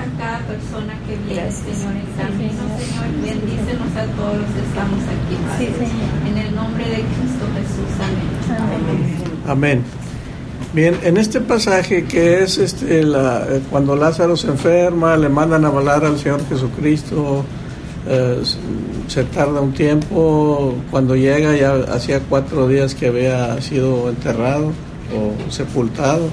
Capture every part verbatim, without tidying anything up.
a cada persona que viene, Señor, en camino, Señor. Bendícenos a todos los que estamos aquí, Padre. Sí, en el nombre de Cristo Jesús. Amén. Amén. Amén. Bien, en este pasaje que es este la, cuando Lázaro se enferma, le mandan a hablar al Señor Jesucristo, eh, se tarda un tiempo, cuando llega ya hacía cuatro días que había sido enterrado o sepultado,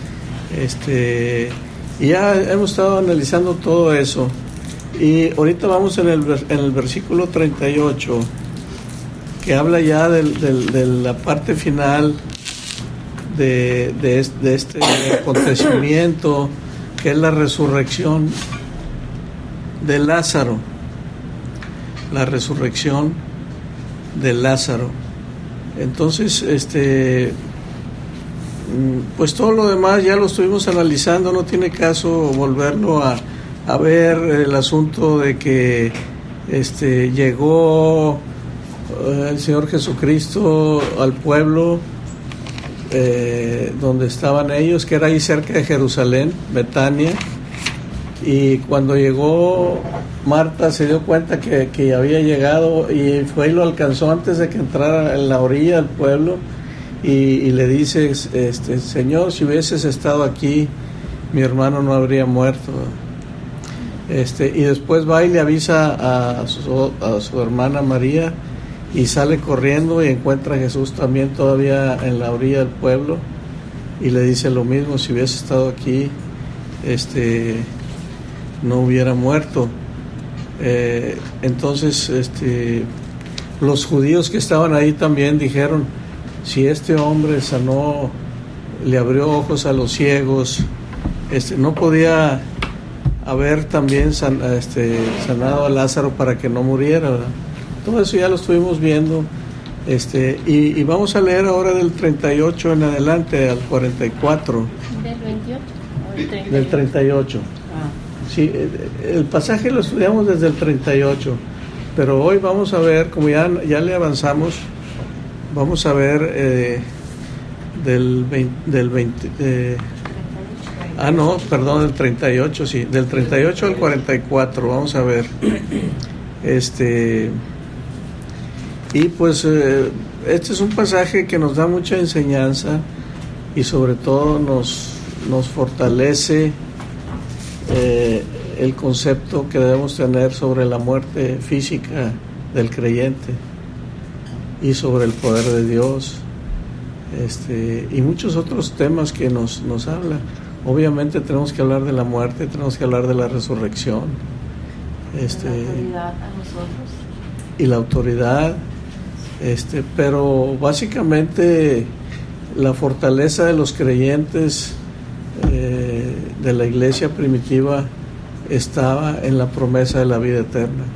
este, y ya hemos estado analizando todo eso, y ahorita vamos en el, en el versículo treinta y ocho, que habla ya del, del, de la parte final De, de, de este acontecimiento, que es la resurrección de Lázaro, la resurrección de Lázaro. Entonces, este, pues todo lo demás ya lo estuvimos analizando, no tiene caso volverlo a, a ver. El asunto de que este, llegó el Señor Jesucristo al pueblo Eh, donde estaban ellos, que era ahí cerca de Jerusalén, Betania, y cuando llegó Marta se dio cuenta que, que había llegado, y fue y lo alcanzó antes de que entrara en la orilla del pueblo, y, y le dice, este, Señor, si hubieses estado aquí, mi hermano no habría muerto. Este, y después va y le avisa a su, a su hermana María, y sale corriendo y encuentra a Jesús también todavía en la orilla del pueblo, y le dice lo mismo, si hubiese estado aquí, este, no hubiera muerto. Eh, entonces, este, los judíos que estaban ahí también dijeron, si este hombre sanó, le abrió ojos a los ciegos, este, no podía haber también san, este, sanado a Lázaro para que no muriera, ¿verdad? Todo eso ya lo estuvimos viendo, este, y, y vamos a leer ahora del treinta y ocho en adelante al cuarenta y cuatro. ¿Del veintiocho o el treinta y ocho? Del treinta y ocho. Ah. Sí, el pasaje lo estudiamos desde el treinta y ocho, pero hoy vamos a ver, como ya, ya le avanzamos, vamos a ver eh, del veinte, del veinte eh, ah no, perdón, del treinta y ocho, sí, del treinta y ocho al cuarenta y cuatro, vamos a ver. Este... Y pues eh, este es un pasaje que nos da mucha enseñanza y sobre todo nos, nos fortalece eh, el concepto que debemos tener sobre la muerte física del creyente y sobre el poder de Dios, este, y muchos otros temas que nos, nos habla. Obviamente tenemos que hablar de la muerte, tenemos que hablar de la resurrección, este, la autoridad a nosotros. Y la autoridad. Este, pero básicamente la fortaleza de los creyentes eh, de la iglesia primitiva estaba en la promesa de la vida eterna,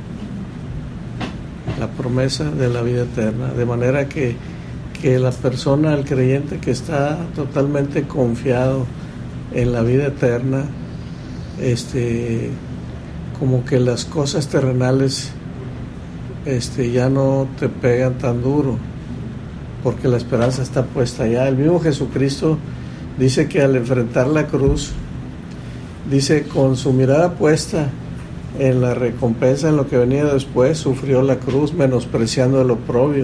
la promesa de la vida eterna, de manera que, que la persona, el creyente que está totalmente confiado en la vida eterna, este, como que las cosas terrenales Este, ya no te pegan tan duro, porque la esperanza está puesta allá. El mismo Jesucristo dice que al enfrentar la cruz, dice, con su mirada puesta en la recompensa, en lo que venía después, sufrió la cruz, menospreciando el oprobio.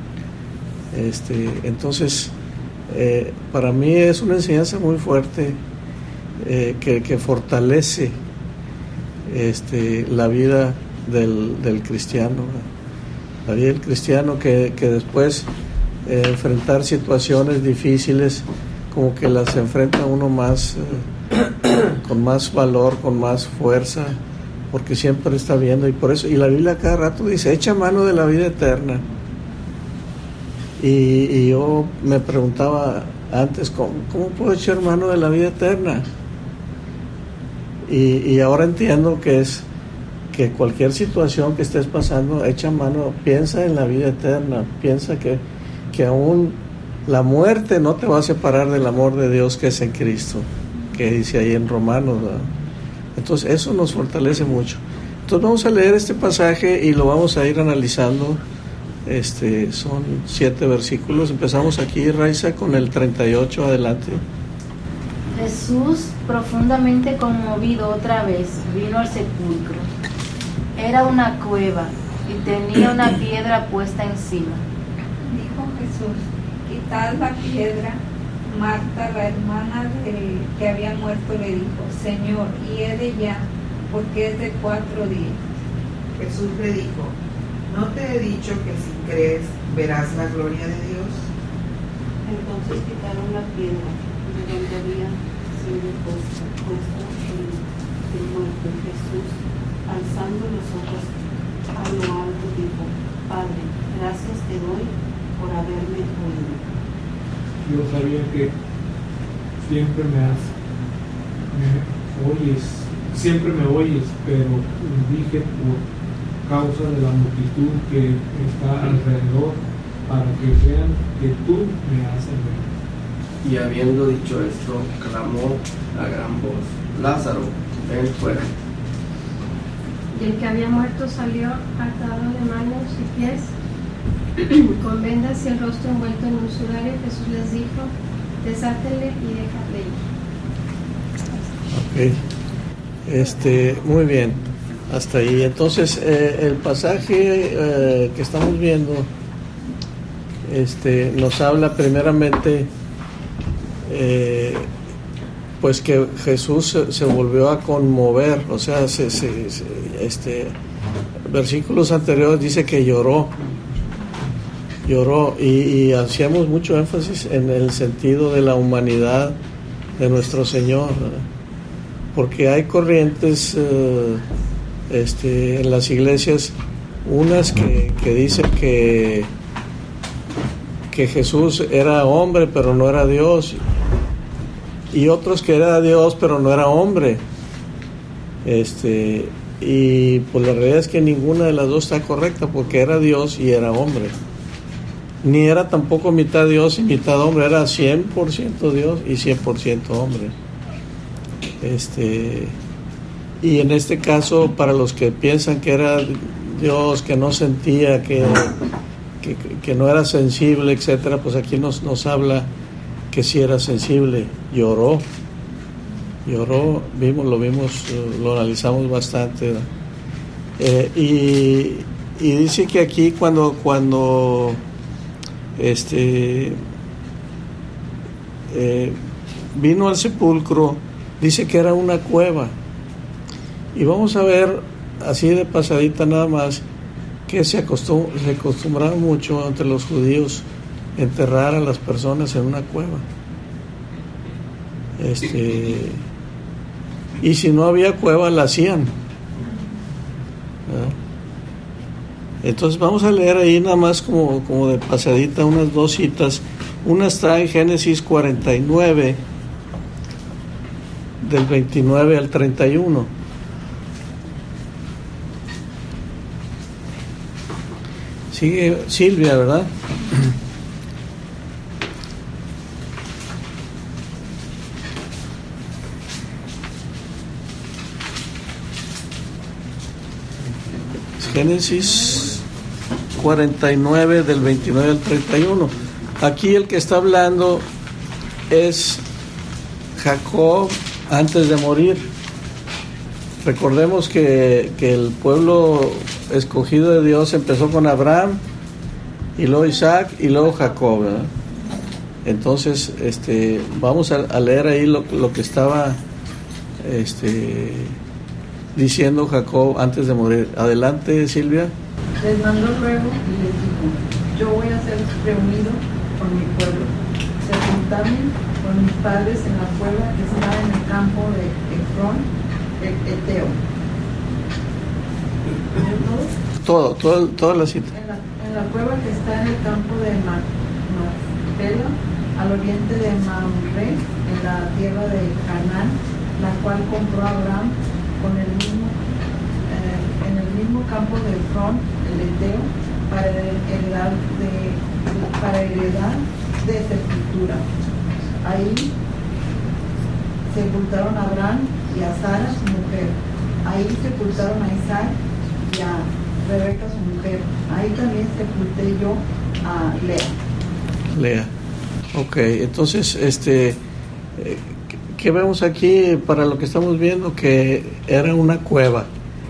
Este, entonces, eh, para mí es una enseñanza muy fuerte, eh, que, que fortalece este, la vida Del, del cristiano, la vida del cristiano, que, que después eh, enfrentar situaciones difíciles, como que las enfrenta uno más, eh, con más valor, con más fuerza, porque siempre está viendo, y por eso, y la Biblia cada rato dice, echa mano de la vida eterna. Y, y yo me preguntaba antes, ¿cómo, cómo puedo echar mano de la vida eterna? Y, y ahora entiendo que es que cualquier situación que estés pasando, echa mano, piensa en la vida eterna, piensa que, que aún la muerte no te va a separar del amor de Dios que es en Cristo, que dice ahí en Romanos, ¿verdad? Entonces eso nos fortalece mucho. Entonces vamos a leer este pasaje y lo vamos a ir analizando. Este, son siete versículos. Empezamos aquí, Raiza, con el treinta y ocho, adelante. Jesús, profundamente conmovido otra vez, vino al sepulcro. Era una cueva y tenía una piedra puesta encima. Dijo Jesús: quitad la piedra. Marta, la hermana del que había muerto, le dijo: Señor, hiede ya, porque es de cuatro días. Jesús le dijo: ¿no te he dicho que si crees verás la gloria de Dios? Entonces quitaron la piedra de donde había sido puesto, puesto el, el muerto. Jesús, alzando los ojos a lo alto, dijo: Padre, gracias te doy por haberme oído. Yo sabía que siempre me has, me oyes, siempre me oyes, pero dije por causa de la multitud que está alrededor, para que vean que tú me has enviado. Y habiendo dicho esto, clamó a gran voz: Lázaro, ven fuera. Y el que había muerto salió atado de manos y pies, con vendas y el rostro envuelto en un sudario. Jesús les dijo: desátele y déjale ir. Ok, este, muy bien, hasta ahí. Entonces, eh, el pasaje eh, que estamos viendo este, nos habla primeramente, eh, pues que Jesús se, se volvió a conmover, o sea, se, se, se, este, versículos anteriores dice que lloró. Lloró y, y hacíamos mucho énfasis en el sentido de la humanidad de nuestro Señor, ¿verdad? Porque hay corrientes eh, este, en las iglesias, unas que, que dicen que, que Jesús era hombre pero no era Dios, y otros que era Dios pero no era hombre, este, y pues la realidad es que ninguna de las dos está correcta, porque era Dios y era hombre. Ni era tampoco mitad Dios y mitad hombre, era cien por ciento Dios y cien por ciento hombre. Este, y en este caso, para los que piensan que era Dios, que no sentía, que, que, que no era sensible, etcétera, pues aquí nos, nos habla que sí era sensible. Lloró, lloró, vimos, lo vimos, lo analizamos bastante. Eh, y, y dice que aquí cuando, cuando este eh, vino al sepulcro, dice que era una cueva, y vamos a ver así de pasadita nada más que se acostum se acostumbraba mucho entre los judíos enterrar a las personas en una cueva, este y si no había cueva la hacían, ¿verdad? Entonces vamos a leer ahí nada más como, como de pasadita unas dos citas. Una está en Génesis cuarenta y nueve, del veintinueve al treinta y uno. Sigue Silvia, ¿verdad? Génesis cuarenta y nueve, del veintinueve al treinta y uno. Aquí el que está hablando es Jacob antes de morir. Recordemos que, que el pueblo escogido de Dios empezó con Abraham, y luego Isaac, y luego Jacob, ¿verdad? Entonces, este, vamos a, a leer ahí lo, lo que estaba este, diciendo Jacob antes de morir. Adelante, Silvia. Les mandó luego y les dijo: yo voy a ser reunido con mi pueblo. Se juntaron con mis padres en la cueva que está en el campo de Efrón, el Eteo. Todo, todo, toda la cita. En la, en la cueva que está en el campo de Macpela, al oriente de Mamre, en la tierra de Canaán, la cual compró Abraham con el mismo, eh, en el mismo campo de Efrón, el Eteo, para heredar de, para heredar de sepultura. Ahí sepultaron a Abraham y a Sara su mujer. Ahí sepultaron a Isaac y a Rebeca su mujer. Ahí también sepulté yo a Lea. Lea. Ok, entonces, este, eh, ¿qué vemos aquí para lo que estamos viendo? Que era una cueva.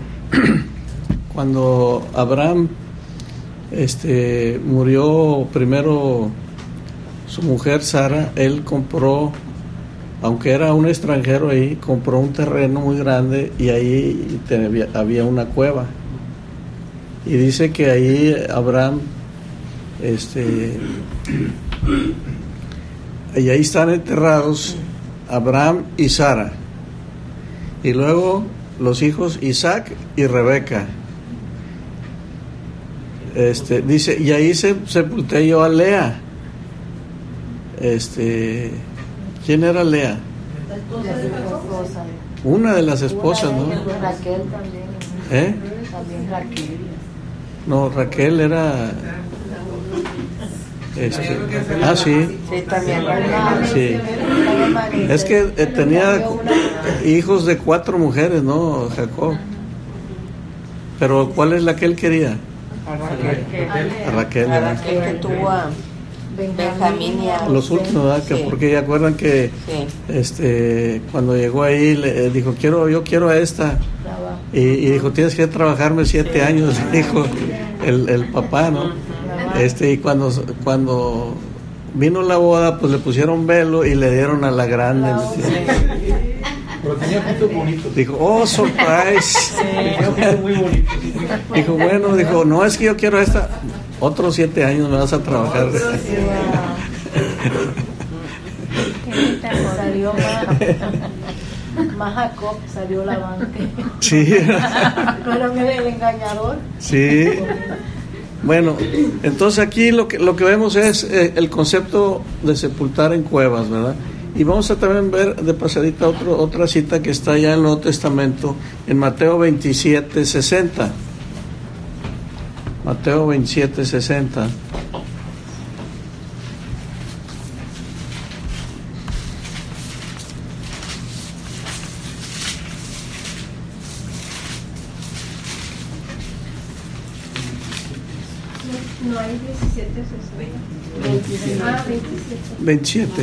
Cuando Abraham este, murió primero su mujer Sara, él compró, aunque era un extranjero ahí, compró un terreno muy grande y ahí tenía, había una cueva. Y dice que ahí Abraham, este, y ahí están enterrados Abraham y Sara. Y luego los hijos Isaac y Rebeca. Este, dice, y ahí se sepulté yo a Lea. Este, ¿quién era Lea? Una de las esposas, ¿no? Raquel también. ¿Eh? También Raquel. No, Raquel era. Este, ah, sí. Sí, también. Sí. Es que eh, tenía hijos de cuatro mujeres, ¿no, Jacob? Pero ¿cuál es la que él quería? A Raquel. A Raquel. A Raquel que tuvo a Benjamín y a los últimos, ¿verdad? Que sí. Porque ya acuerdan que sí. este cuando llegó ahí le dijo quiero yo quiero a esta y, y dijo tienes que trabajarme siete sí. años dijo el, el papá, ¿no? Este y cuando cuando vino la boda pues le pusieron velo y le dieron a la grande. Pero tenía puntos bonitos. Dijo, oh, surprise. Tenía puntos muy bonitos. Dijo, bueno, dijo, no, es que yo quiero esta. Otros siete años me vas a trabajar. Salió más, más Jacob, salió la banca. Sí. ¿No era el engañador? Sí. Bueno, entonces aquí lo que, lo que vemos es eh, el concepto de sepultar en cuevas, ¿verdad? Y vamos a también ver de pasadita otro, otra cita que está ya en el Nuevo Testamento, en Mateo veintisiete, sesenta. Mateo veintisiete, sesenta. No hay diecisiete, sesenta. Ah, veintisiete. veintisiete.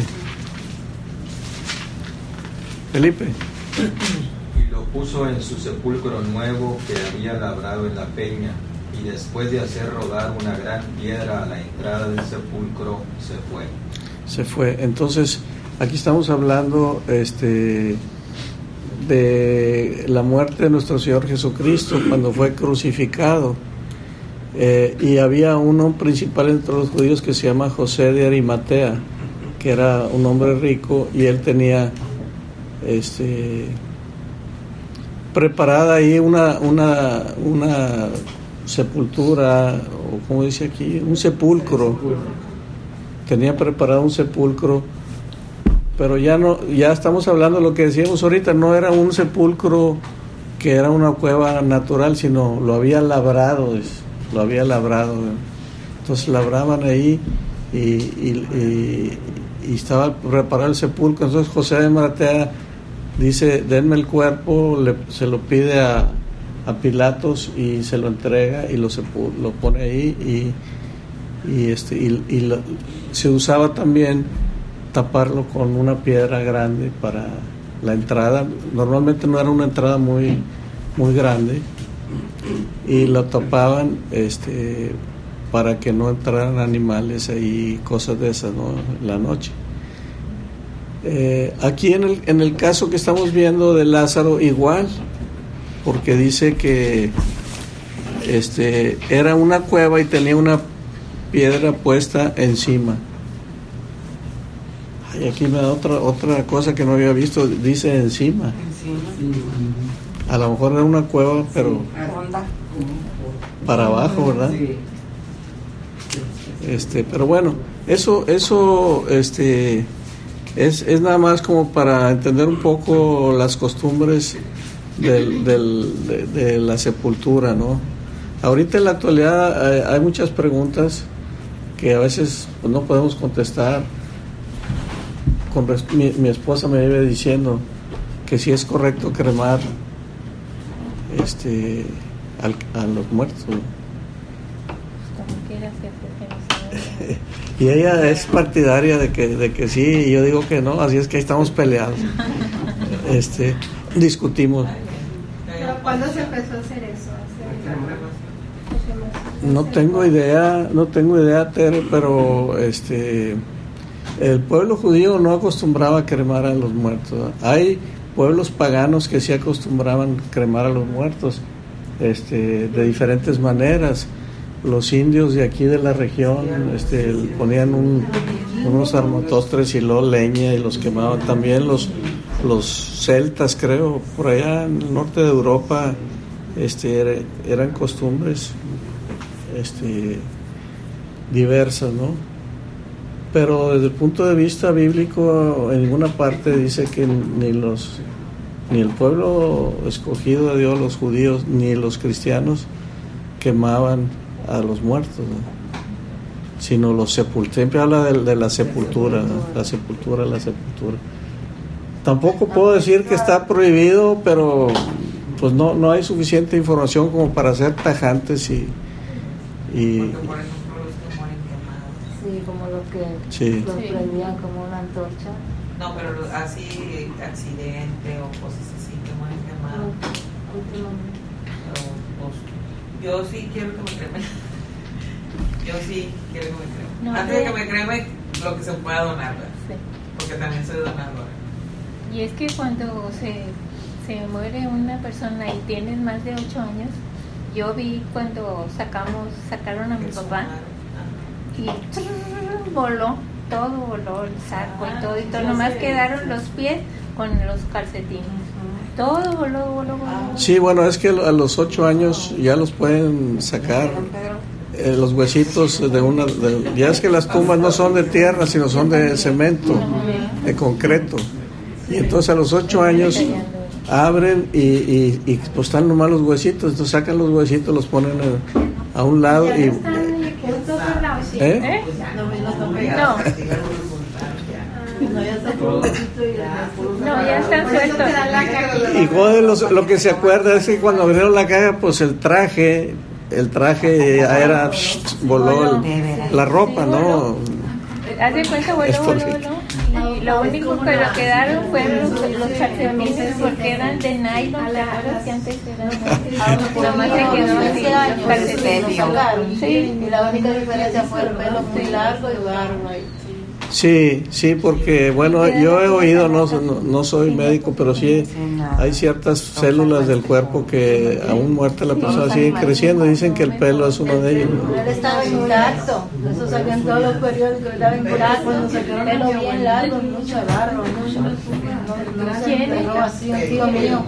Felipe. Y lo puso en su sepulcro nuevo que había labrado en la peña, y después de hacer rodar una gran piedra a la entrada del sepulcro, se fue. Se fue. Entonces, aquí estamos hablando este, de la muerte de nuestro Señor Jesucristo cuando fue crucificado. Eh, y había uno principal entre los judíos que se llama José de Arimatea, que era un hombre rico, y él tenía este preparada ahí una una una sepultura, o como dice aquí, un sepulcro. Tenía preparado un sepulcro, pero ya no, ya estamos hablando de lo que decíamos ahorita, no era un sepulcro que era una cueva natural, sino lo había labrado, lo había labrado. Entonces labraban ahí y, y, y, y estaba preparado el sepulcro. Entonces José de Arimatea dice, denme el cuerpo, le, se lo pide a, a Pilatos y se lo entrega y lo, sepul- lo pone ahí y, y, este, y, y lo, se usaba también taparlo con una piedra grande para la entrada. Normalmente no era una entrada muy, muy grande y lo tapaban este, para que no entraran animales ahí, cosas de esas, ¿no? En la noche. Eh, aquí en el, en el caso que estamos viendo de Lázaro, igual, porque dice que este, era una cueva y tenía una piedra puesta encima. Ay, aquí me da otra, otra cosa que no había visto, dice encima. A lo mejor era una cueva, pero para abajo, ¿verdad? Este, pero bueno, eso, eso, este. Es, es nada más como para entender un poco las costumbres del, del, de, de la sepultura, ¿no? Ahorita en la actualidad hay, hay muchas preguntas que a veces pues, no podemos contestar. Con res, mi, mi esposa me vive diciendo que si es correcto cremar este, al, a los muertos, ¿no? Como quieras que Y ella es partidaria de que, de que sí, y yo digo que no, así es que ahí estamos peleados. Este, discutimos. ¿Pero cuándo se empezó a hacer eso? No tengo idea, no tengo idea, Tere, pero este, el pueblo judío no acostumbraba a cremar a los muertos. Hay pueblos paganos que sí acostumbraban a cremar a los muertos, este, de diferentes maneras. Los indios de aquí de la región este, ponían un, unos armatostres y luego leña y los quemaban. También los, los celtas, creo, por allá en el norte de Europa, este, eran costumbres este, diversas, ¿no? Pero desde el punto de vista bíblico, en ninguna parte dice que ni los ni el pueblo escogido de Dios, los judíos, ni los cristianos quemaban a los muertos, ¿no? Sino los sepultos. Siempre habla de, de la sepultura, ¿no? La sepultura, la sepultura. Tampoco puedo decir que está prohibido, pero pues no no hay suficiente información como para ser tajantes y y sí, como los que sí. los prendían como una antorcha. No, pero así accidente o cosas así que mueren quemados. Pero pues, yo sí quiero que me cremen. Yo sí quiero que me cremen. No, Antes de que me cremen, lo que se pueda donar, ¿verdad? Sí. Porque también soy donadora. Y es que cuando se, se muere una persona y tienes más de ocho años, yo vi cuando sacamos sacaron a mi papá y trrr, voló, todo voló, el saco y todo, y todo, nomás quedaron los pies con los calcetines. Todo voló, voló, voló. Sí, bueno, es que a los ocho años ya los pueden sacar. Eh, los huesitos de una... De, ya es que las tumbas no son de tierra, sino son de cemento, de concreto. Y entonces a los ocho años abren y, y, y pues están nomás los huesitos, entonces sacan los huesitos, los ponen a, a un lado y... ¿Eh? No. No, ya están sueltos. Y joder, los, lo que se acuerda es que cuando abrieron la caja, pues el traje, el traje era, voló el, la ropa, ¿no? Haz de cuenta, voló, voló, voló. Y lo único que lo quedaron fueron los, los calcetines porque eran de nylon, ¿te acuerdas que antes eran? Nomás se quedó así, los calcetines. Sí, y la única diferencia fue el pelo muy largo y largo ahí. Sí, sí, porque bueno, yo he oído, no, no, no soy médico, pero sí hay ciertas células del cuerpo que aún muerta la persona siguen creciendo, dicen que el pelo es uno de ellos. Él estaba intacto, eso salían todos los periódicos, estaba intacto, el pelo bien largo, mucho barro, mucho, no se enterró así, un tío mío.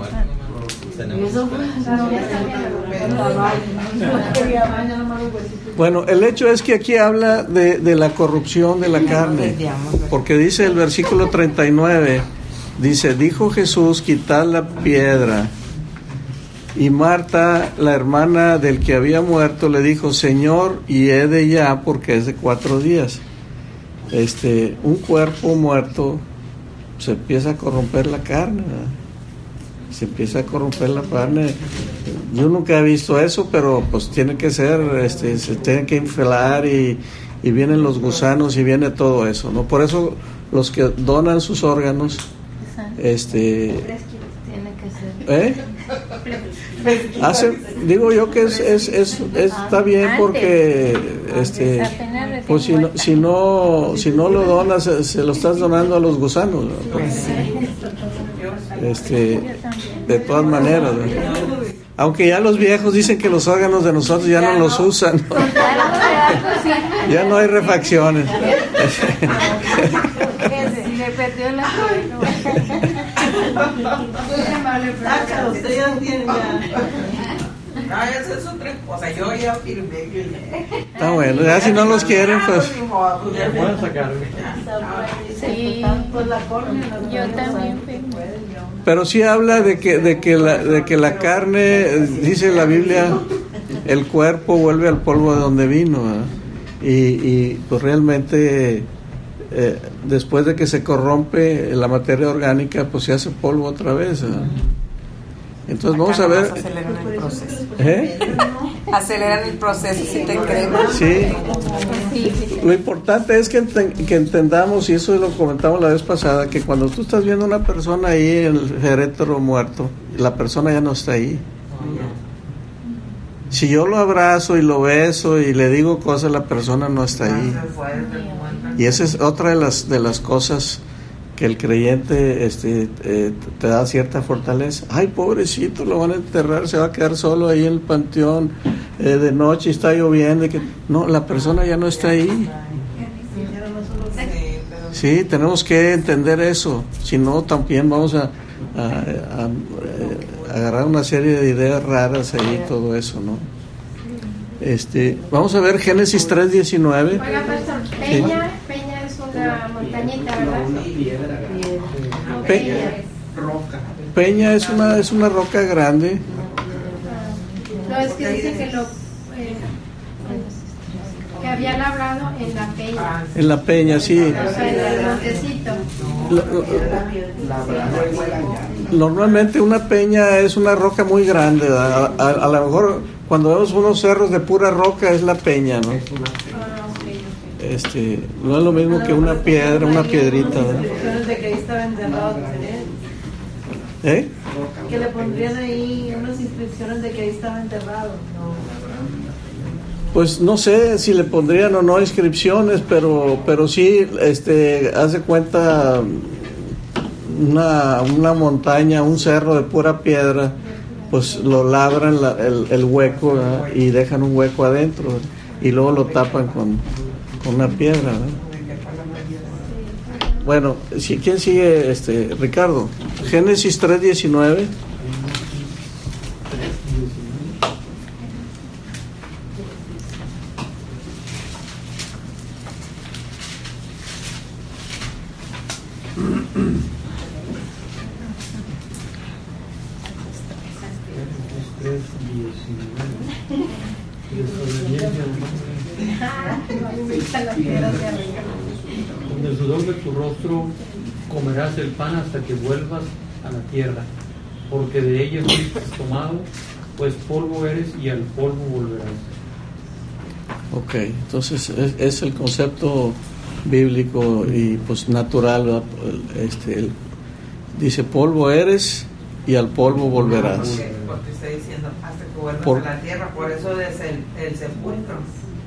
Bueno, el hecho es que aquí habla de, de la corrupción de la carne, porque dice el versículo treinta y nueve, dice, dijo Jesús, quitad la piedra. Y Marta, la hermana del que había muerto, le dijo, Señor, y he de ya, porque es de cuatro días. Este, un cuerpo muerto, se empieza a corromper la carne, ¿verdad? Se empieza a corromper la carne. Yo nunca he visto eso, pero pues tiene que ser, este, se tiene que inflar y, y vienen los gusanos y viene todo eso, ¿no? Por eso los que donan sus órganos, este, ¿eh? Hacen, digo yo que es, es, es, es está bien porque, este, pues si no, si no, si no lo donas, se, se lo estás donando a los gusanos, ¿no? Este, de todas maneras, ¿no? Aunque ya los viejos dicen que los órganos de nosotros ya no los usan, ¿no? Ya no hay refacciones. Le perdió la Ustedes ya tienen ya. No, eso es otra cosa. Yo ya firmé que está bueno, ya si no los quieren, pues. Pueden sacar. Sí, yo también firmé. Pero sí habla de que de que la de que la carne, dice la Biblia, el cuerpo vuelve al polvo de donde vino, ¿verdad? Y, y pues realmente eh, después de que se corrompe la materia orgánica, pues se hace polvo otra vez, ¿verdad? Entonces vamos a ver. El proceso. ¿Eh? aceleran el proceso, si te cremas. Sí. Lo importante es que, enten- que entendamos, y eso lo comentamos la vez pasada, que cuando tú estás viendo a una persona ahí, el féretro muerto, la persona ya no está ahí. Si yo lo abrazo y lo beso y le digo cosas, la persona no está ahí. Y esa es otra de las de las cosas que el creyente este, eh, te da cierta fortaleza. Ay, pobrecito, lo van a enterrar, se va a quedar solo ahí en el panteón, eh, de noche está lloviendo. Y que... No, la persona ya no está ahí. Sí, tenemos que entender eso. Si no, también vamos a, a, a, a agarrar una serie de ideas raras ahí, todo eso, ¿no? Este, vamos a ver Génesis tres diecinueve. Oiga, pastor, Peña, Peña es una montañita, ¿verdad? No, Pe- Peña. Peña es una es una roca grande. No, es que dice que lo eh, que había labrado en la peña. En la peña, sí. O sea, en el montecito. Normalmente una peña es una roca muy grande. A, a, a lo mejor cuando vemos unos cerros de pura roca es la peña, ¿no? Este, no es lo mismo que una piedra, una piedrita, ¿no? De que ahí estaba enterrado, ¿Eh? que le pondrían ahí unas inscripciones de que ahí estaba enterrado. Pues no sé si le pondrían o no inscripciones, pero pero sí, este, hace cuenta una, una montaña, un cerro de pura piedra, pues lo labran la, el, el hueco, ¿verdad? Y dejan un hueco adentro, ¿verdad? Y luego lo tapan con, con una piedra, ¿verdad? Bueno, si, ¿quién sigue? Este, Ricardo. Génesis tres diecinueve. Con el sudor de tu rostro comerás el pan hasta que vuelvas a la tierra, porque de ella fuiste tomado, pues polvo eres y al polvo volverás. Ok, entonces es, es el concepto bíblico y pues natural, ¿verdad? Este, el- dice polvo eres y al polvo volverás. Porque, porque está diciendo hasta que vuelvas Por- a la tierra, por eso es el, el sepulcro.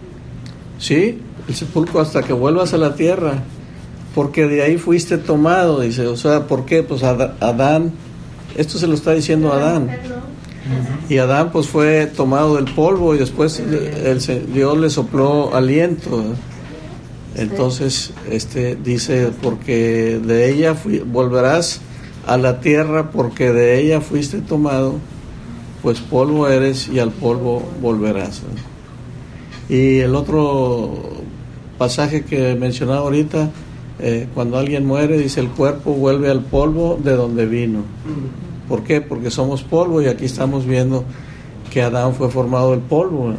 Sí, el sepulcro hasta que vuelvas a la tierra, porque de ahí fuiste tomado, dice. O sea, ¿por qué? Pues Ad- Adán, esto se lo está diciendo Adán. Y Adán pues fue tomado del polvo y después el, el- Dios le sopló aliento. ¿eh? Entonces, este dice, porque de ella fui- volverás a la tierra, porque de ella fuiste tomado, pues polvo eres y al polvo volverás. ¿eh? Y el otro pasaje que mencionaba ahorita, eh, cuando alguien muere, dice, el cuerpo vuelve al polvo de donde vino. ¿Por qué? Porque somos polvo y aquí estamos viendo que Adán fue formado del polvo, ¿no?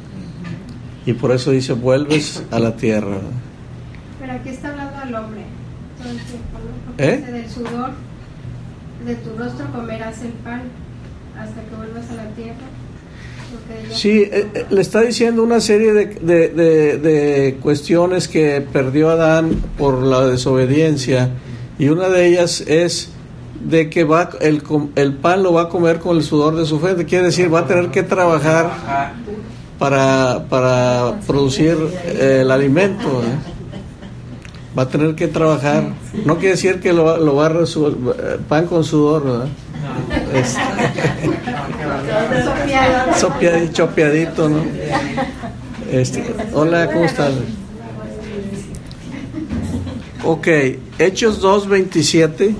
Y por eso dice, vuelves a la tierra. Pero aquí está hablando al hombre. Todo el tiempo, ¿no? Porque ¿Eh? dice, del sudor de tu rostro comerás el pan hasta que vuelvas a la tierra. Porque ella- Sí, eh, eh, le está diciendo una serie de, de, de, de cuestiones que perdió Adán por la desobediencia, y una de ellas es de que va el, com- el pan lo va a comer con el sudor de su frente, quiere decir, va a tener que trabajar para, para producir eh, el alimento, ¿eh? Va a tener que trabajar, no quiere decir que lo, lo va a resu- eh, pan con sudor, ¿verdad? Es- Sopiadito, chopeadito, ¿no? Este, hola, ¿cómo estás? Ok, Hechos dos veintisiete.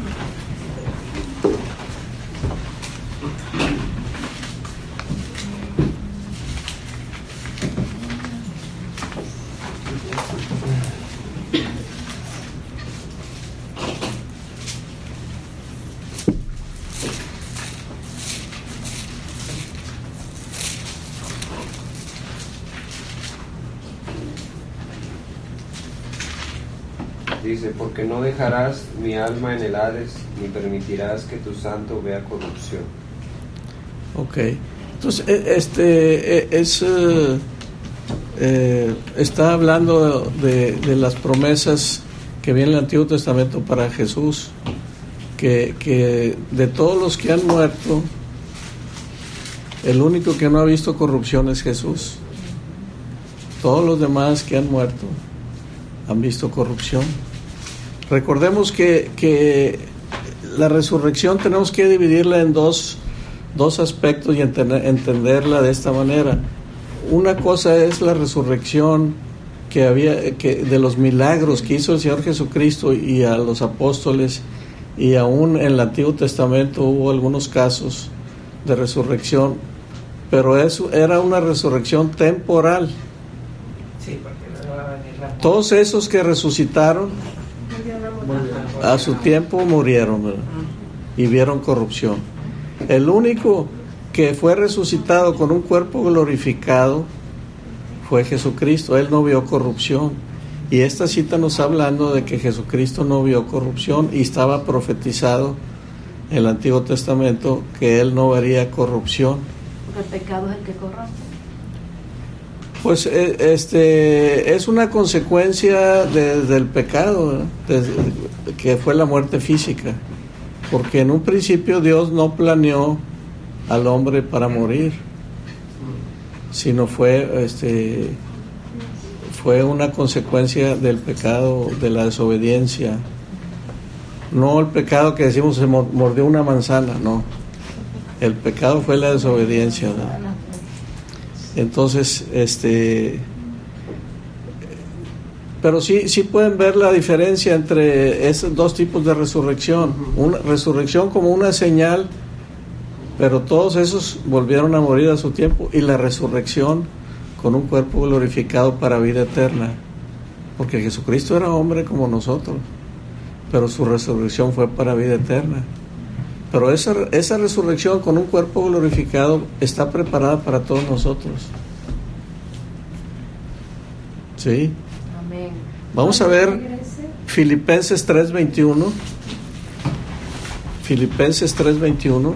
Dice, porque no dejarás mi alma en el Hades, ni permitirás que tu santo vea corrupción. Ok, Entonces, este es eh, eh, está hablando de, de las promesas que viene en el Antiguo Testamento para Jesús, que, que de todos los que han muerto, el único que no ha visto corrupción es Jesús. Todos los demás que han muerto han visto corrupción. Recordemos que, que la resurrección tenemos que dividirla en dos, dos aspectos y entender, entenderla de esta manera. Una cosa es la resurrección que había, que de los milagros que hizo el Señor Jesucristo y a los apóstoles, y aún en el Antiguo Testamento hubo algunos casos de resurrección, pero eso era una resurrección temporal. Sí, porque no va a venir la muerte. Todos esos que resucitaron a su tiempo murieron, ¿verdad? Y vieron corrupción. El único que fue resucitado con un cuerpo glorificado fue Jesucristo. Él no vio corrupción, y esta cita nos está hablando de que Jesucristo no vio corrupción, y estaba profetizado en el Antiguo Testamento que Él no vería corrupción. Porque el pecado es el que corrompe. Pues este es una consecuencia de, del pecado, ¿no? Desde, que fue la muerte física, porque en un principio Dios no planeó al hombre para morir, sino fue este fue una consecuencia del pecado, de la desobediencia. No el pecado que decimos se mordió una manzana, no. El pecado fue la desobediencia, ¿no? Entonces, este, pero sí, sí pueden ver la diferencia entre esos dos tipos de resurrección. Una resurrección como una señal, pero todos esos volvieron a morir a su tiempo, y la resurrección con un cuerpo glorificado para vida eterna, porque Jesucristo era hombre como nosotros, pero su resurrección fue para vida eterna. Pero esa, esa resurrección con un cuerpo glorificado está preparada para todos nosotros. ¿Sí? Amén. Vamos a ver Filipenses tres veintiuno. Filipenses tres veintiuno.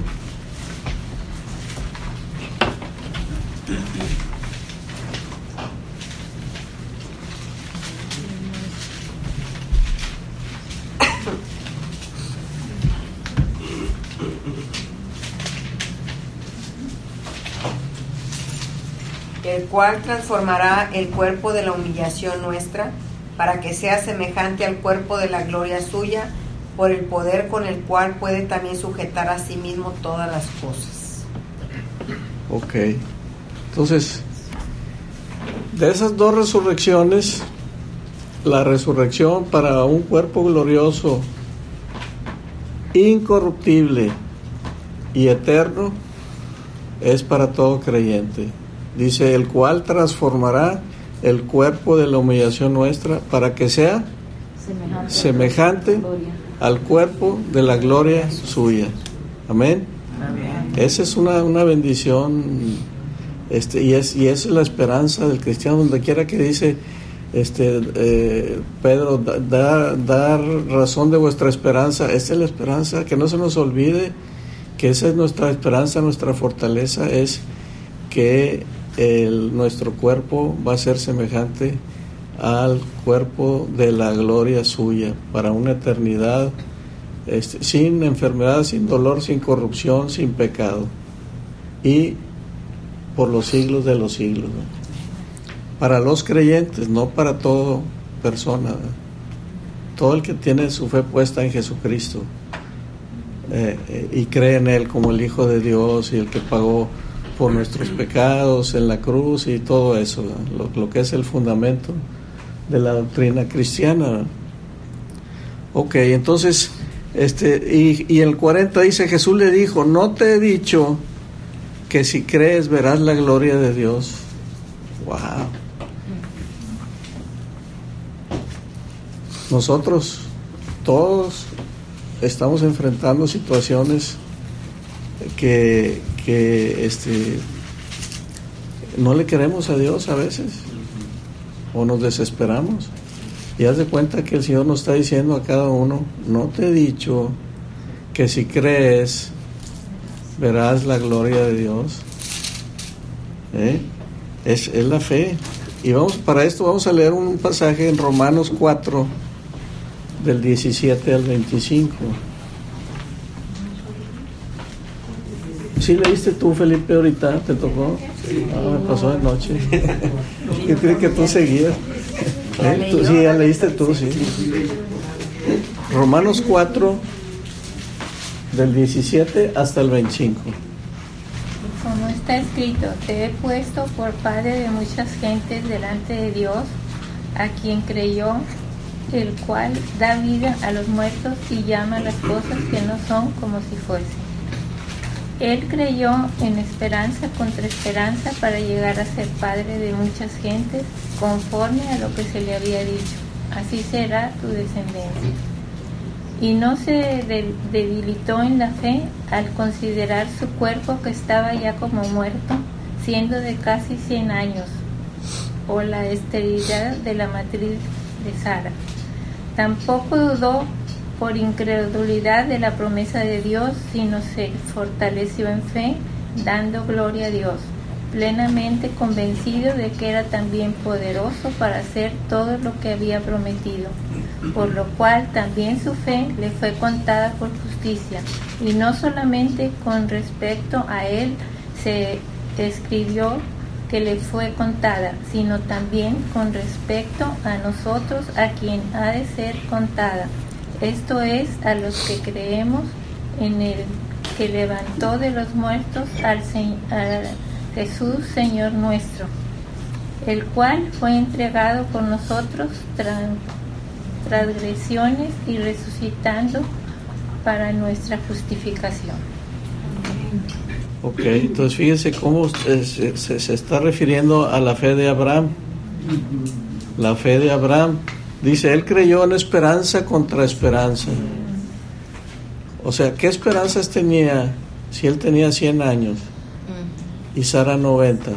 El cual transformará el cuerpo de la humillación nuestra, para que sea semejante al cuerpo de la gloria suya, por el poder con el cual puede también sujetar a sí mismo todas las cosas. Ok, entonces, de esas dos resurrecciones, la resurrección para un cuerpo glorioso, incorruptible y eterno, es para todo creyente. Dice, el cual transformará el cuerpo de la humillación nuestra para que sea semejante, semejante al cuerpo de la gloria suya. Amén. Amén. Esa es una, una bendición, este, y es y es la esperanza del cristiano, donde quiera que dice este eh, Pedro, da, da, dar razón de vuestra esperanza. Esa es la esperanza, que no se nos olvide que esa es nuestra esperanza, nuestra fortaleza, es que El, nuestro cuerpo va a ser semejante al cuerpo de la gloria suya para una eternidad, este, sin enfermedad, sin dolor, sin corrupción, sin pecado, y por los siglos de los siglos, ¿no? Para los creyentes, no para toda persona, ¿no? Todo el que tiene su fe puesta en Jesucristo eh, eh, y cree en Él como el Hijo de Dios, y el que pagó por nuestros pecados en la cruz y todo eso, lo, lo que es el fundamento de la doctrina cristiana. Ok, entonces, este, y, y el cuarenta dice, Jesús le dijo, no te he dicho que si crees verás la gloria de Dios. Wow. Nosotros todos estamos enfrentando situaciones que que este no le queremos a Dios a veces, o nos desesperamos, y haz de cuenta que el Señor nos está diciendo a cada uno, no te he dicho que si crees verás la gloria de Dios. ¿Eh? Es, es la fe. Y vamos, para esto vamos a leer un pasaje en Romanos cuatro, del diecisiete al veinticinco. ¿Sí leíste tú, Felipe, ahorita? ¿Te tocó? Ah, me pasó de noche. Yo creí que tú seguías. ¿Eh? ¿Tú, sí, ya leíste tú, sí. Romanos cuatro, del diecisiete hasta el veinticinco. Como está escrito, te he puesto por padre de muchas gentes delante de Dios, a quien creyó, el cual da vida a los muertos y llama las cosas que no son como si fuesen. Él creyó en esperanza contra esperanza para llegar a ser padre de muchas gentes, conforme a lo que se le había dicho. Así será tu descendencia. Y no se debilitó en la fe al considerar su cuerpo que estaba ya como muerto, siendo de casi cien años, o la esterilidad de la matriz de Sara. Tampoco dudó por incredulidad de la promesa de Dios, sino se fortaleció en fe, dando gloria a Dios, plenamente convencido de que era también poderoso para hacer todo lo que había prometido, por lo cual también su fe le fue contada por justicia. Y no solamente con respecto a él se escribió que le fue contada, sino también con respecto a nosotros, a quien ha de ser contada. Esto es, a los que creemos en el que levantó de los muertos al a Jesús, Señor nuestro, el cual fue entregado por nosotros tras transgresiones y resucitando para nuestra justificación. Ok, entonces fíjense cómo se, se, se está refiriendo a la fe de Abraham. La fe de Abraham. Dice, él creyó en esperanza contra esperanza. O sea, ¿qué esperanzas tenía si él tenía cien años y Sara noventa?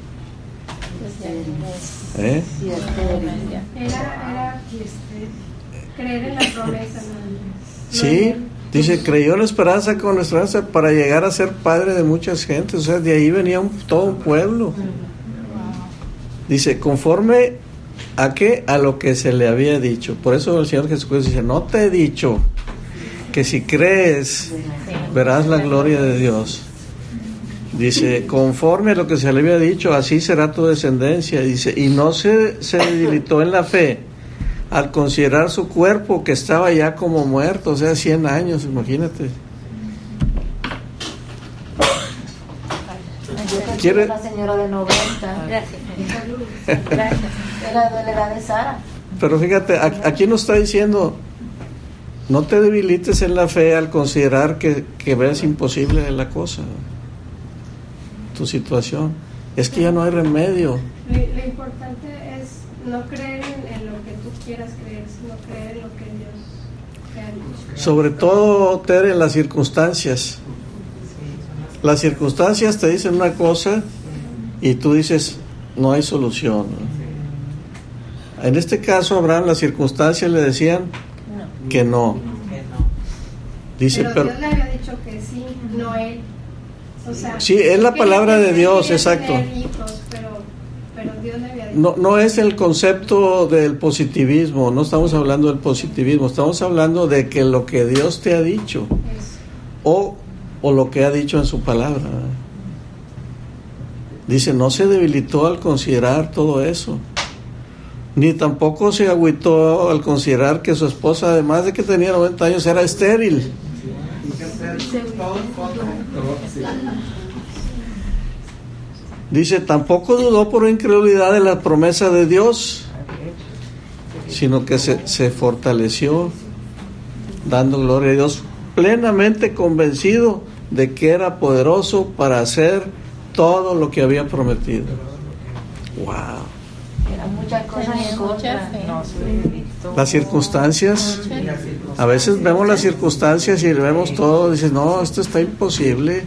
¿Eh? Era, era este, creer en la promesa. Sí, dice, creyó en esperanza con esperanza para llegar a ser padre de muchas gentes. O sea, de ahí venía un, todo un pueblo. Dice, conforme ¿a qué? A lo que se le había dicho. Por eso el Señor Jesucristo dice, no te he dicho que si crees verás la gloria de Dios. Dice, conforme a lo que se le había dicho, así será tu descendencia. Dice, y no se, se debilitó en la fe al considerar su cuerpo que estaba ya como muerto, o sea, cien años, imagínate. ¿Quiere? La señora de noventa. Gracias. Gracias. Era de la edad de Sara. Pero fíjate, aquí nos está diciendo, no te debilites en la fe al considerar que, que ves imposible la cosa, tu situación. Es que ya no hay remedio. Lo, lo importante es no creer en, en lo que tú quieras creer, sino creer en lo que Dios te ha dicho. Sobre todo, Tere, en las circunstancias. Las circunstancias te dicen una cosa y tú dices, no hay solución. En este caso, Abraham, las circunstancias le decían no. que no. Dice, pero, pero Dios le había dicho que sí, no él. O sea, sí, es la palabra de Dios, exacto. Hijos, pero, pero Dios le había dicho. No, no es el concepto del positivismo, no estamos hablando del positivismo, estamos hablando de que lo que Dios te ha dicho o, o lo que ha dicho en su palabra. Dice, no se debilitó al considerar todo eso, ni tampoco se agüitó al considerar que su esposa, además de que tenía noventa años, era estéril. Dice, tampoco dudó por incredulidad de la promesa de Dios, sino que se, se fortaleció, dando gloria a Dios, plenamente convencido de que era poderoso para hacer todo lo que había prometido. Wow. Eran muchas cosas en contra. Las circunstancias, a veces vemos las circunstancias y vemos todo, dices, no, esto está imposible.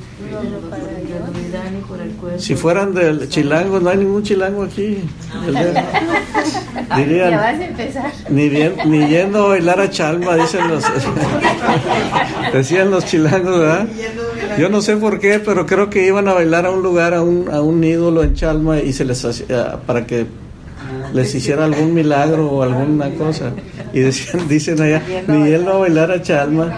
Si fueran del chilango, no hay ningún chilango aquí. Dirían, ya vas a empezar. Ni, bien, ni yendo a bailar a Chalma, dicen los, decían los chilangos, ¿verdad? Yo no sé por qué, pero creo que iban a bailar a un lugar, a un, a un ídolo en Chalma, y se les hacía, para que les hiciera algún milagro o alguna cosa. Y decían, dicen allá, ni él no va a bailar a Chalma.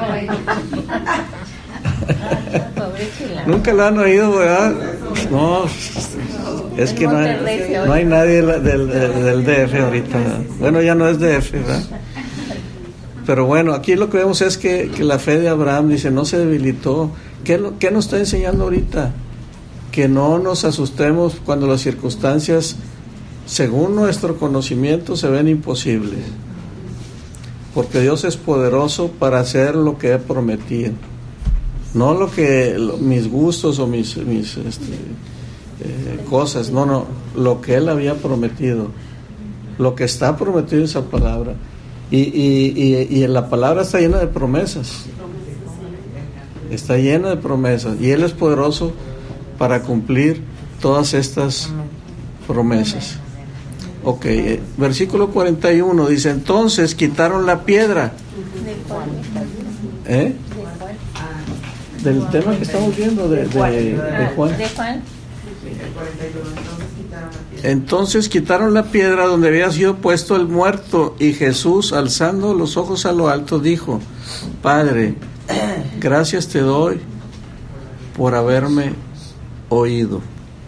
Nunca lo han oído, ¿verdad? No, es que no hay, no hay nadie del, del, del D F ahorita, ¿verdad? Bueno, ya no es D F, ¿verdad? Pero bueno, aquí lo que vemos es que, que la fe de Abraham, dice, no se debilitó. ¿Qué, lo, ¿Qué nos está enseñando ahorita? Que no nos asustemos cuando las circunstancias, según nuestro conocimiento, se ven imposibles. Porque Dios es poderoso para hacer lo que He prometido. No lo que lo, mis gustos o mis, mis este, eh, cosas, no, no, lo que Él había prometido. Lo que está prometido en esa palabra. Y, y, y, y la palabra está llena de promesas. Está llena de promesas. Y Él es poderoso para cumplir todas estas promesas. Ok, eh, versículo cuarenta y uno dice, entonces quitaron la piedra. ¿Eh? Del tema que estamos viendo de, de, de Juan. De Juan. Entonces quitaron la piedra donde había sido puesto el muerto, y Jesús, alzando los ojos a lo alto, dijo, Padre, gracias te doy por haberme oído.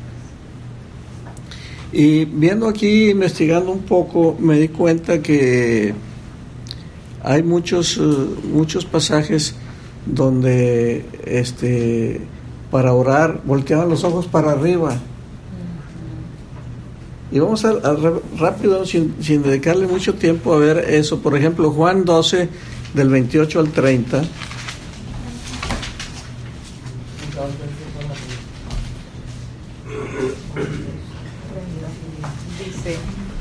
Y viendo aquí, investigando un poco, me di cuenta que hay muchos, uh, muchos pasajes donde este, para orar volteaban los ojos para arriba. Y vamos a, a rápido, sin, sin dedicarle mucho tiempo a ver eso. Por ejemplo, Juan doce, del veintiocho al treinta. Dice,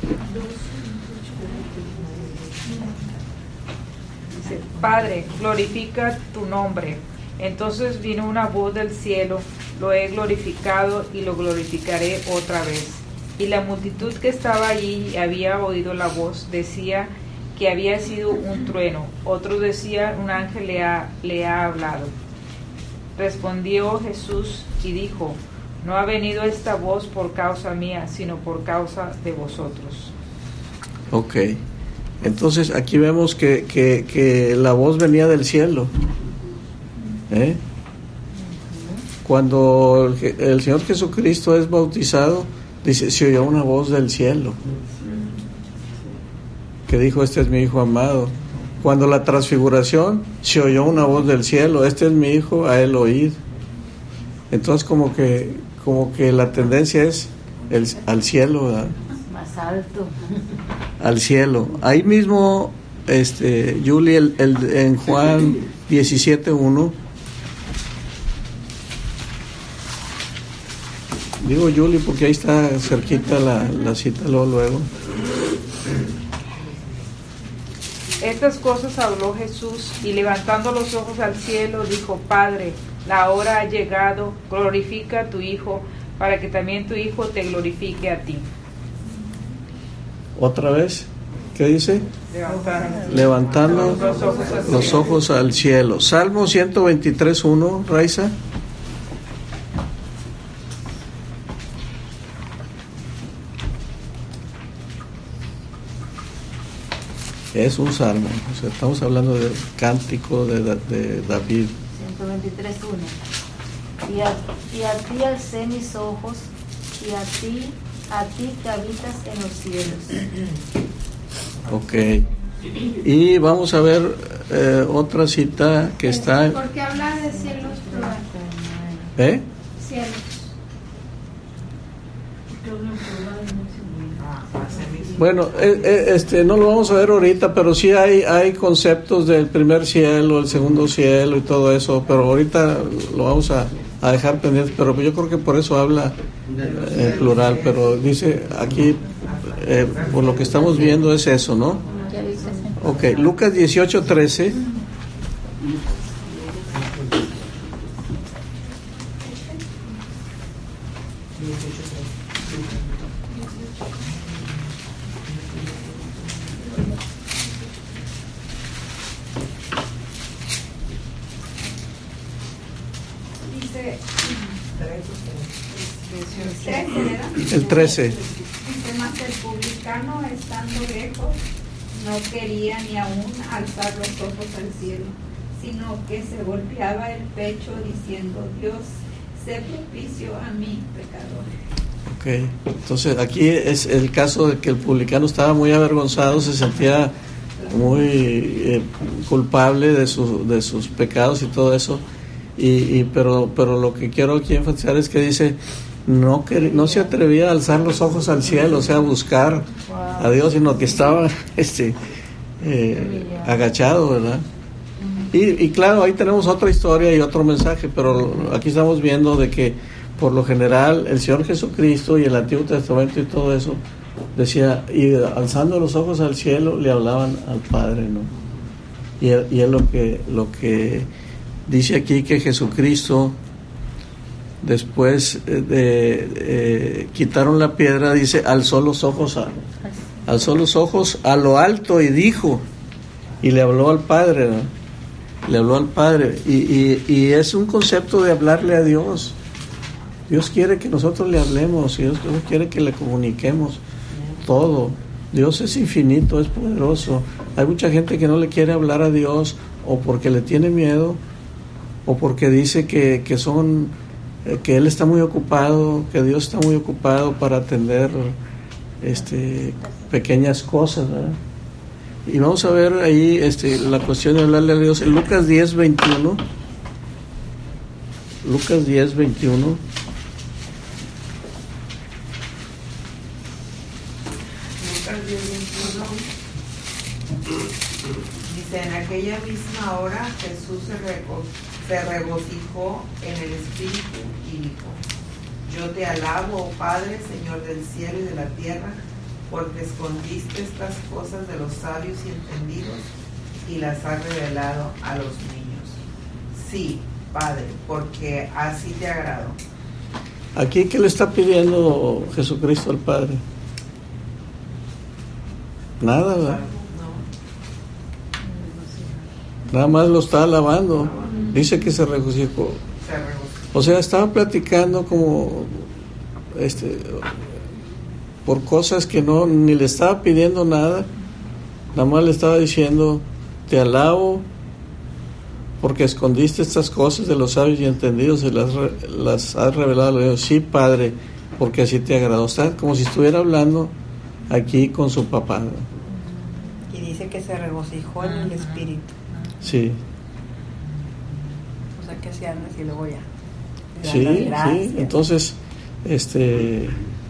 dice, Padre, glorifica tu nombre. Entonces vino una voz del cielo, lo he glorificado y lo glorificaré otra vez. Y la multitud que estaba allí y había oído la voz decía que había sido un trueno. Otros decían, un ángel le ha, le ha hablado. Respondió Jesús y dijo, no ha venido esta voz por causa mía, sino por causa de vosotros. Ok, entonces aquí vemos que, que, que la voz venía del cielo. ¿Eh? Cuando el, el Señor Jesucristo es bautizado, dice, se oyó una voz del cielo que dijo, este es mi hijo amado. Cuando la transfiguración, se oyó una voz del cielo, este es mi hijo, a él oíd. Entonces como que como que la tendencia es el, al cielo, ¿verdad? Más alto. Al cielo. Ahí mismo, este, Julie, el, el, en Juan diecisiete uno, digo Julie porque ahí está cerquita la, la cita luego, luego. Estas cosas habló Jesús y levantando los ojos al cielo dijo, Padre, la hora ha llegado, glorifica a tu Hijo, para que también tu Hijo te glorifique a ti. Otra vez, ¿qué dice? Levantando, Levantando los ojos al los cielo. ojos al cielo. Salmo ciento veintitrés uno, Raiza. Es un salmo, o sea, estamos hablando del cántico de, de David. ciento veintitrés uno. Y a, y a ti alcé mis ojos, y a ti, a ti que habitas en los cielos. Ok. Y vamos a ver eh, otra cita que está... ¿Por qué habla de cielos plural? ¿Eh? Cielos. Bueno, eh, este no lo vamos a ver ahorita, pero sí hay hay conceptos del primer cielo, el segundo cielo y todo eso, pero ahorita lo vamos a, a dejar pendiente, pero yo creo que por eso habla en plural, pero dice aquí, eh, por lo que estamos viendo es eso, ¿no? Ok, Lucas dieciocho trece. dice trece, ¿verdad? El trece. Dice, más el publicano, estando lejos, no quería ni aún alzar los ojos al cielo, sino que se golpeaba el pecho diciendo, Dios, sé propicio a mí, pecador. Ok, entonces aquí es el caso de que el publicano estaba muy avergonzado, se sentía muy eh, culpable de, su, de sus pecados y todo eso, y, y pero pero lo que quiero aquí enfatizar es que dice, no, que, no se atrevía a alzar los ojos al cielo, o sea, a buscar a Dios, sino que estaba este eh, agachado, ¿verdad? Y, y claro, ahí tenemos otra historia y otro mensaje, pero aquí estamos viendo de que por lo general el Señor Jesucristo y el Antiguo Testamento y todo eso decía, y alzando los ojos al cielo le hablaban al Padre, ¿no? Y, y es lo que lo que dice aquí, que Jesucristo después de, de eh, quitaron la piedra, dice, alzó los ojos a, alzó los ojos a lo alto y dijo, y le habló al Padre, ¿no? Le habló al Padre, y, y, y es un concepto de hablarle a Dios. Dios quiere que nosotros le hablemos, Dios, Dios quiere que le comuniquemos todo. Dios es infinito, es poderoso. Hay mucha gente que no le quiere hablar a Dios, o porque le tiene miedo, o porque dice que, que son que Él está muy ocupado, que Dios está muy ocupado para atender este pequeñas cosas, ¿verdad? Y vamos a ver ahí este, la cuestión de hablarle a Dios. En Lucas diez, veintiuno. Lucas diez, veintiuno. Lucas diez, veintiuno. Dice, en aquella misma hora Jesús se, rego, se regocijó en el Espíritu y dijo, yo te alabo, oh Padre, Señor del cielo y de la tierra, porque escondiste estas cosas de los sabios y entendidos y las has revelado a los niños. Sí, Padre, porque así te agrado. Aquí, ¿qué le está pidiendo Jesucristo al Padre? Nada, ¿verdad? Nada más lo está alabando. Dice que se regocijó. O sea, estaba platicando como este por cosas que no, ni le estaba pidiendo nada, nada más le estaba diciendo, te alabo porque escondiste estas cosas de los sabios y entendidos y las, las has revelado a los niños. Sí, Padre, porque así te agradó. Está como si estuviera hablando aquí con su papá, ¿no? Y dice que se regocijó en el Espíritu. Sí. O sea, que se anda y luego ya. Sí, sí, entonces, este...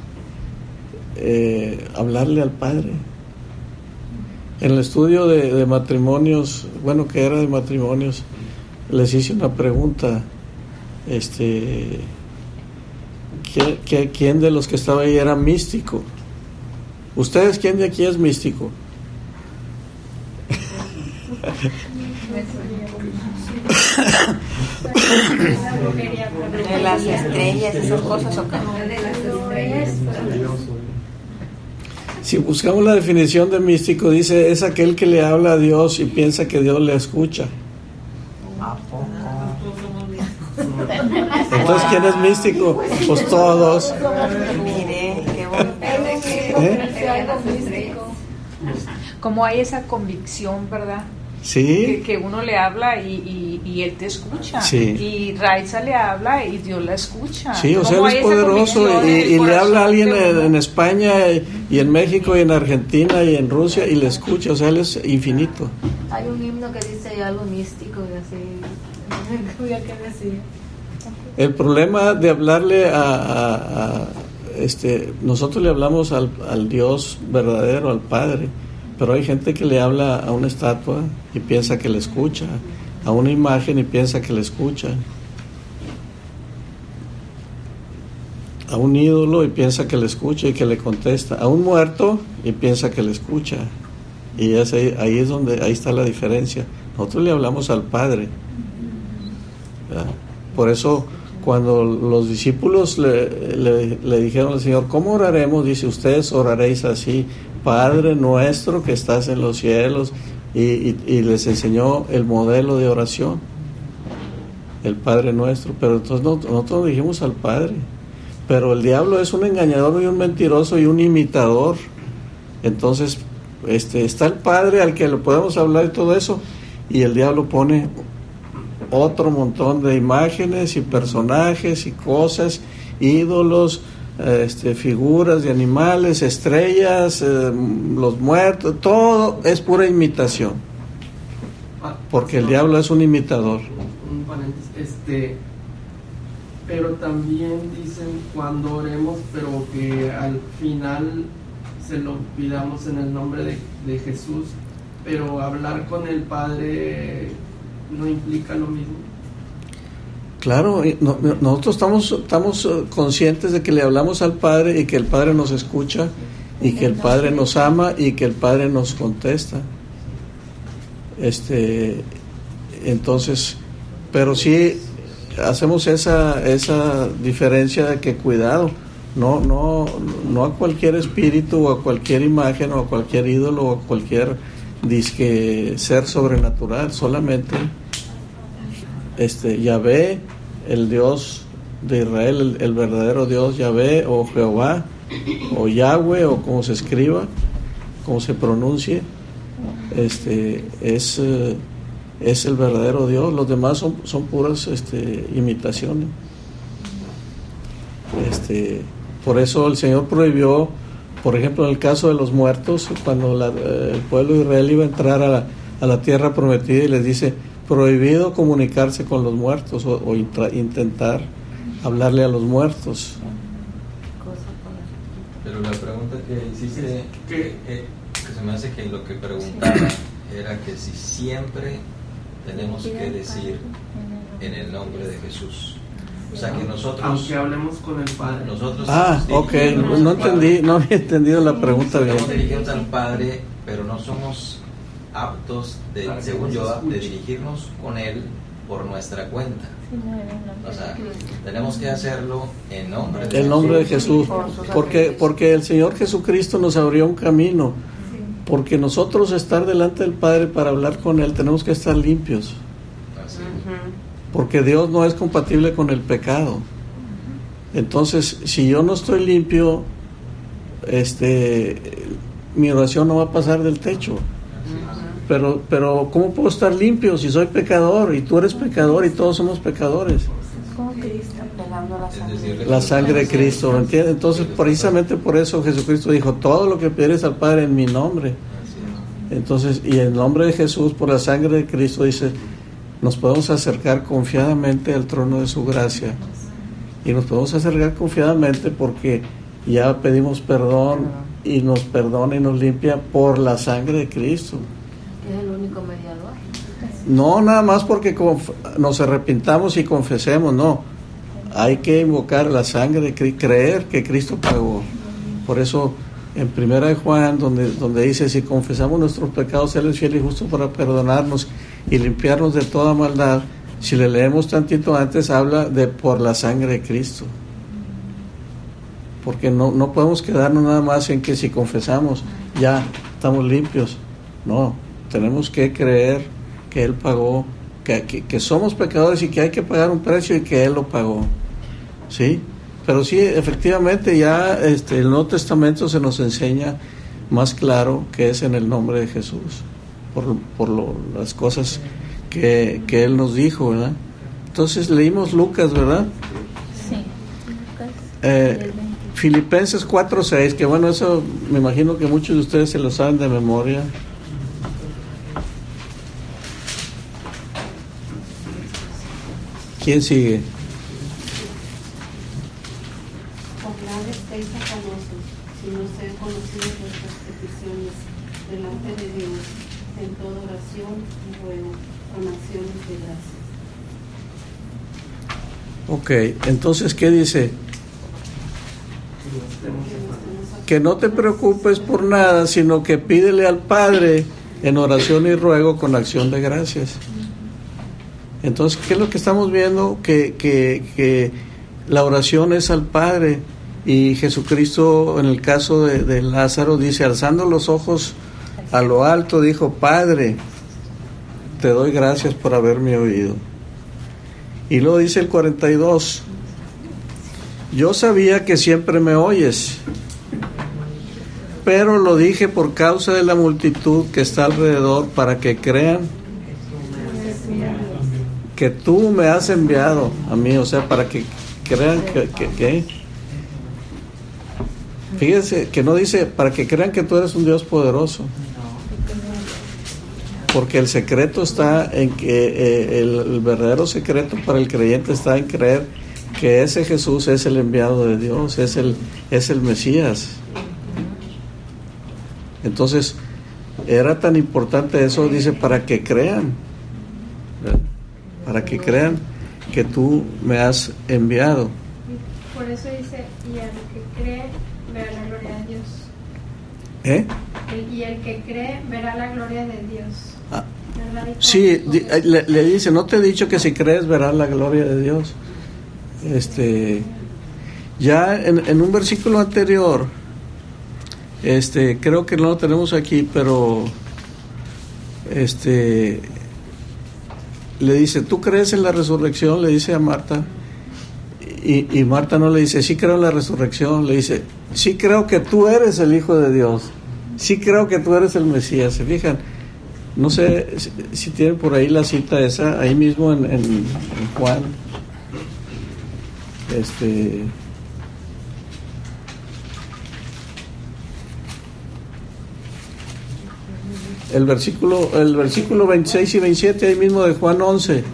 Eh, hablarle al Padre. En el estudio de, de matrimonios, bueno, que era de matrimonios, les hice una pregunta, este, ¿qué, qué, ¿quién de los que estaba ahí era místico? ¿Ustedes quién de aquí es místico? De las estrellas, esas cosas, ¿o qué? Si buscamos la definición de místico, dice, es aquel que le habla a Dios y piensa que Dios le escucha. Entonces, ¿quién es místico? Pues todos. Mire, qué bonito. ¿Eh? Como hay esa convicción, ¿verdad? Sí. Que, que uno le habla y, y, y él te escucha. Sí. Y Raiza le habla y Dios la escucha. Sí, o sea, él es poderoso y, y le habla a alguien en, en España y, y en México y en Argentina y en Rusia y le escucha, o sea, él es infinito. Hay un himno que dice algo místico y así, no sabía qué decir. El problema de hablarle a, a, a este, nosotros le hablamos al, al Dios verdadero, al Padre, pero hay gente que le habla a una estatua y piensa que le escucha, a una imagen y piensa que le escucha, a un ídolo y piensa que le escucha y que le contesta, a un muerto y piensa que le escucha. Y es ahí, ahí es donde, ahí está la diferencia. Nosotros le hablamos al Padre, ¿verdad? Por eso cuando los discípulos le, le, le dijeron al Señor, ¿cómo oraremos? Dice, ustedes oraréis así, Padre nuestro que estás en los cielos, y, y, y les enseñó el modelo de oración. el Padre nuestro, pero entonces no, nosotros dijimos al Padre. Pero el diablo es un engañador y un mentiroso y un imitador. Entonces este, está el Padre al que le podemos hablar y todo eso, y el diablo pone otro montón de imágenes y personajes y cosas, ídolos, este, figuras de animales, estrellas, eh, los muertos, todo es pura imitación, porque el diablo es un imitador. Un paréntesis, este, pero también dicen cuando oremos, pero que al final se lo pidamos en el nombre de, de Jesús, pero hablar con el Padre no implica lo mismo. Claro, no, nosotros estamos, estamos conscientes de que le hablamos al Padre y que el Padre nos escucha y que el Padre nos ama y que el Padre nos contesta. Este, entonces, pero sí hacemos esa esa diferencia de que cuidado, no no no a cualquier espíritu o a cualquier imagen o a cualquier ídolo o a cualquier disque ser sobrenatural, solamente este Yahvé, el Dios de Israel, el, el verdadero Dios, Yahvé o Jehová o Yahweh o como se escriba, como se pronuncie, este es eh, es el verdadero Dios. Los demás son son puras este imitaciones. Este por eso el Señor prohibió, por ejemplo, en el caso de los muertos, cuando la, el pueblo de Israel iba a entrar a la, a la tierra prometida, y les dice, prohibido comunicarse con los muertos o, o intra, intentar hablarle a los muertos. Pero la pregunta que hiciste, que, que, que se me hace que lo que preguntaba era que si siempre tenemos que decir en el nombre de Jesús. O sea que nosotros, aunque hablemos con el Padre, nosotros ah, ok, no, no entendí, no había entendido la pregunta bien. Nos dirigimos al Padre, pero no somos aptos, de, según yo, de dirigirnos con Él por nuestra cuenta. O sea, tenemos que hacerlo en nombre de el nombre de Jesús, porque porque el Señor Jesucristo nos abrió un camino, porque nosotros estar delante del Padre para hablar con Él tenemos que estar limpios. Porque Dios no es compatible con el pecado. Entonces, si yo no estoy limpio, este, mi oración no va a pasar del techo. Pero, pero ¿cómo puedo estar limpio si soy pecador y tú eres pecador y todos somos pecadores? La sangre de Cristo, ¿entiendes? Entonces, precisamente por eso Jesucristo dijo, todo lo que pidieres al Padre en mi nombre. Entonces, y en nombre de Jesús, por la sangre de Cristo, dice, nos podemos acercar confiadamente al trono de su gracia, y nos podemos acercar confiadamente porque ya pedimos perdón y nos perdona y nos limpia por la sangre de Cristo. Es el único mediador. No nada más porque conf- nos arrepintamos y confesemos, no, hay que invocar la sangre de Cristo, creer que Cristo pagó. Por eso en Primera de Juan, donde, donde dice, si confesamos nuestros pecados, Él es fiel y justo para perdonarnos y limpiarnos de toda maldad. Si le leemos tantito antes, habla de por la sangre de Cristo. Porque no, no podemos quedarnos nada más en que si confesamos, ya estamos limpios. No, tenemos que creer que Él pagó, que, que, que somos pecadores y que hay que pagar un precio y que Él lo pagó. ¿Sí? Pero sí, efectivamente ya este, el Nuevo Testamento se nos enseña más claro que es en el nombre de Jesús, por, por lo, las cosas que, que Él nos dijo, ¿verdad? Entonces leímos Lucas, ¿verdad? Sí, Lucas. Eh, Filipenses cuatro seis, que bueno, eso me imagino que muchos de ustedes se lo saben de memoria. ¿Quién sigue? Ojalá estéis afanosos, si no sean conocidas vuestras peticiones delante de Dios, en toda oración y ruego, con acciones de gracias. Ok, entonces, ¿qué dice? Que no te preocupes por nada, sino que pídele al Padre en oración y ruego con acción de gracias. Entonces, ¿qué es lo que estamos viendo? Que, que, que la oración es al Padre, y Jesucristo, en el caso de, de Lázaro, dice, alzando los ojos a lo alto, dijo, Padre, te doy gracias por haberme oído. Y luego dice el cuarenta y dos, yo sabía que siempre me oyes, pero lo dije por causa de la multitud que está alrededor, para que crean que tú me has enviado a mí, o sea, para que crean que, que, que fíjense que no dice para que crean que tú eres un Dios poderoso, porque el secreto está en que eh, el, el verdadero secreto para el creyente está en creer que ese Jesús es el enviado de Dios, es el, es el Mesías. Entonces era tan importante eso, dice, para que crean, ¿verdad? Para que crean que tú me has enviado. Por eso dice, y al que cree verá la gloria de Dios. ¿Eh? El, y el que cree verá la gloria de Dios. Ah, sí, di, le, le dice, no te he dicho que si crees verás la gloria de Dios. Este, ya en, en un versículo anterior, este, creo que no lo tenemos aquí, pero este le dice, ¿tú crees en la resurrección? Le dice a Marta, y, y Marta no le dice, sí creo en la resurrección, le dice, sí creo que tú eres el Hijo de Dios, sí creo que tú eres el Mesías. ¿Se fijan? No sé si, si tienen por ahí la cita esa, ahí mismo en, en, en Juan, este el versículo el versículo veintiséis y veintisiete ahí mismo de Juan once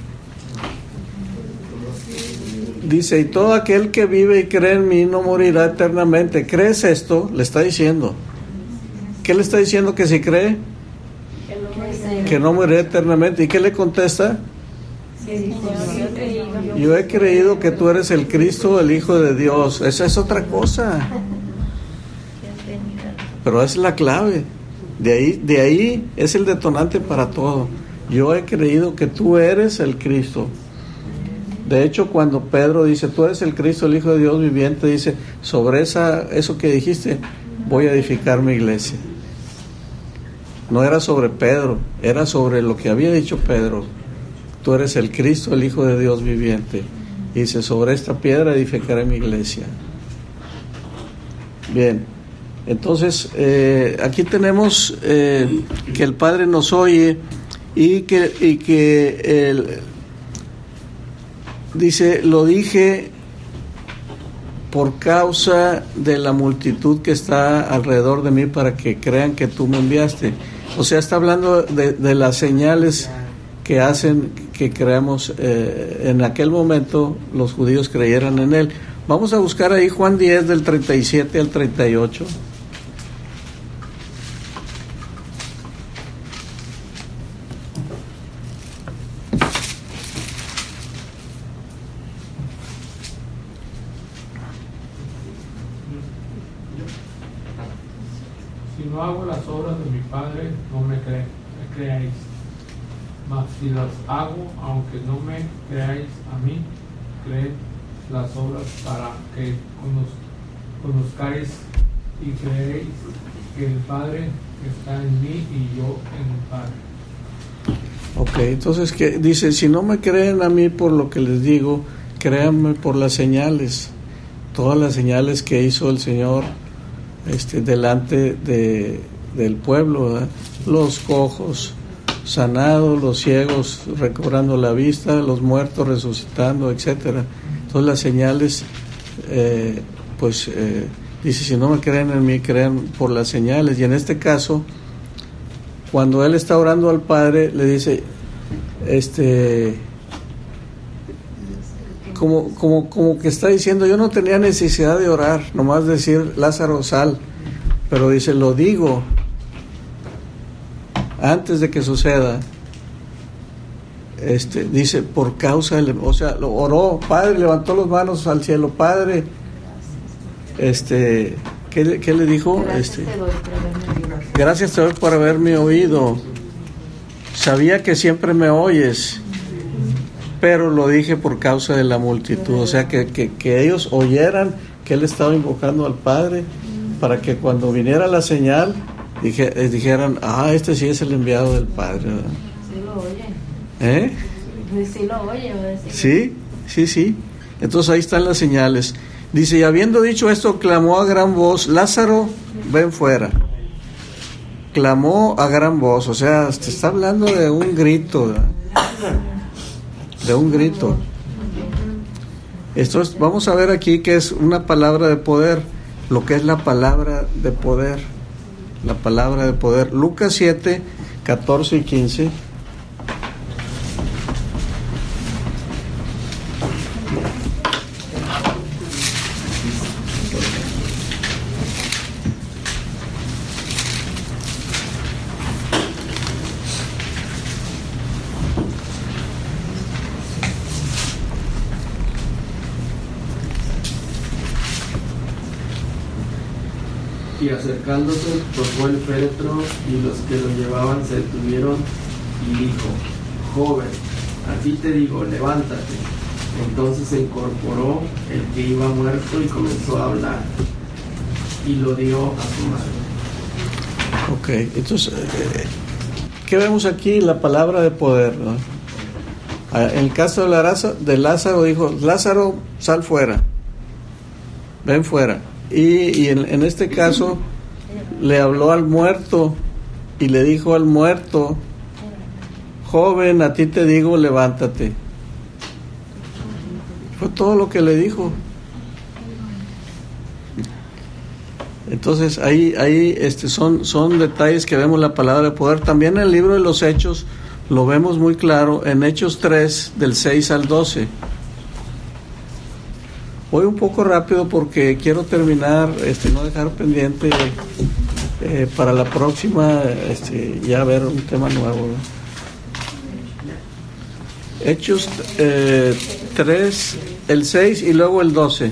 dice, y todo aquel que vive y cree en mí no morirá eternamente. ¿Crees esto? Le está diciendo. ¿Qué le está diciendo? Que si cree que no morirá eternamente. ¿Y qué le contesta? Yo he creído que tú eres el Cristo, el Hijo de Dios. Esa es otra cosa, pero es la clave. De ahí, de ahí es el detonante para todo. Yo he creído que tú eres el Cristo. De hecho, cuando Pedro dice, tú eres el Cristo, el Hijo de Dios viviente, dice, sobre esa, eso que dijiste, voy a edificar mi iglesia. No era sobre Pedro, era sobre lo que había dicho Pedro. Tú eres el Cristo, el Hijo de Dios viviente. Y dice, sobre esta piedra edificaré mi iglesia. Bien. Entonces, eh, aquí tenemos eh, que el Padre nos oye y que, y que el, dice, lo dije por causa de la multitud que está alrededor de mí, para que crean que tú me enviaste. O sea, está hablando de, de las señales que hacen que creamos, eh, en aquel momento los judíos creyeran en él. Vamos a buscar ahí Juan diez del treinta y siete al treinta y ocho. Si no hago las obras de mi Padre, no me, cre me creáis. Mas si las hago, aunque no me creáis a mí, creed las obras, para que conoz conozcáis y creéis que el Padre está en mí y yo en el Padre. Ok, entonces que dice, si no me creen a mí por lo que les digo, créanme por las señales, todas las señales que hizo el Señor este, delante de, del pueblo, ¿verdad? Los cojos sanados, los ciegos recobrando la vista, los muertos resucitando, etcétera. Todas las señales, eh, pues eh, dice, si no me creen en mí, crean por las señales. Y en este caso, cuando él está orando al Padre, le dice, este, como, como, como que está diciendo, yo no tenía necesidad de orar, nomás decir, Lázaro, sal, pero dice, lo digo antes de que suceda. Este, dice, por causa del, o sea, lo oró, Padre, levantó las manos al cielo, Padre, este, ¿qué, qué le dijo? Este, gracias te doy por haberme oído. Sabía que siempre me oyes, pero lo dije por causa de la multitud. O sea, que, que, que ellos oyeran que él estaba invocando al Padre, para que cuando viniera la señal dije, dijeran, ah, este sí es el enviado del Padre, ¿verdad? Sí lo oye. ¿Eh? Si lo oye, va a decir. Sí, sí, sí. Entonces ahí están las señales. Dice, y habiendo dicho esto, clamó a gran voz, Lázaro, ven fuera. Clamó a gran voz, o sea, te está hablando de un grito, ¿verdad? De un grito. Esto es, vamos a ver aquí que es una palabra de poder, lo que es la palabra de poder, la palabra de poder. Lucas siete, catorce y quince. Y acercándose, tocó el féretro, y los que lo llevaban se detuvieron, y dijo, joven, a ti te digo, levántate. Entonces se incorporó el que iba muerto y comenzó a hablar, y lo dio a su madre. Ok, entonces, ¿qué vemos aquí? La palabra de poder, ¿no? En el caso de Lázaro, de Lázaro dijo, Lázaro, sal fuera, ven fuera. Y, y en, en este caso le habló al muerto y le dijo al muerto, joven, a ti te digo, levántate. Fue todo lo que le dijo. Entonces ahí, ahí este, son, son detalles que vemos la palabra de poder. También en el libro de los Hechos lo vemos muy claro, en Hechos tres, del seis al doce. Voy un poco rápido porque quiero terminar, este, no dejar pendiente eh, para la próxima, este, ya ver un tema nuevo, ¿no? Hechos eh, tres, el seis y luego el doce.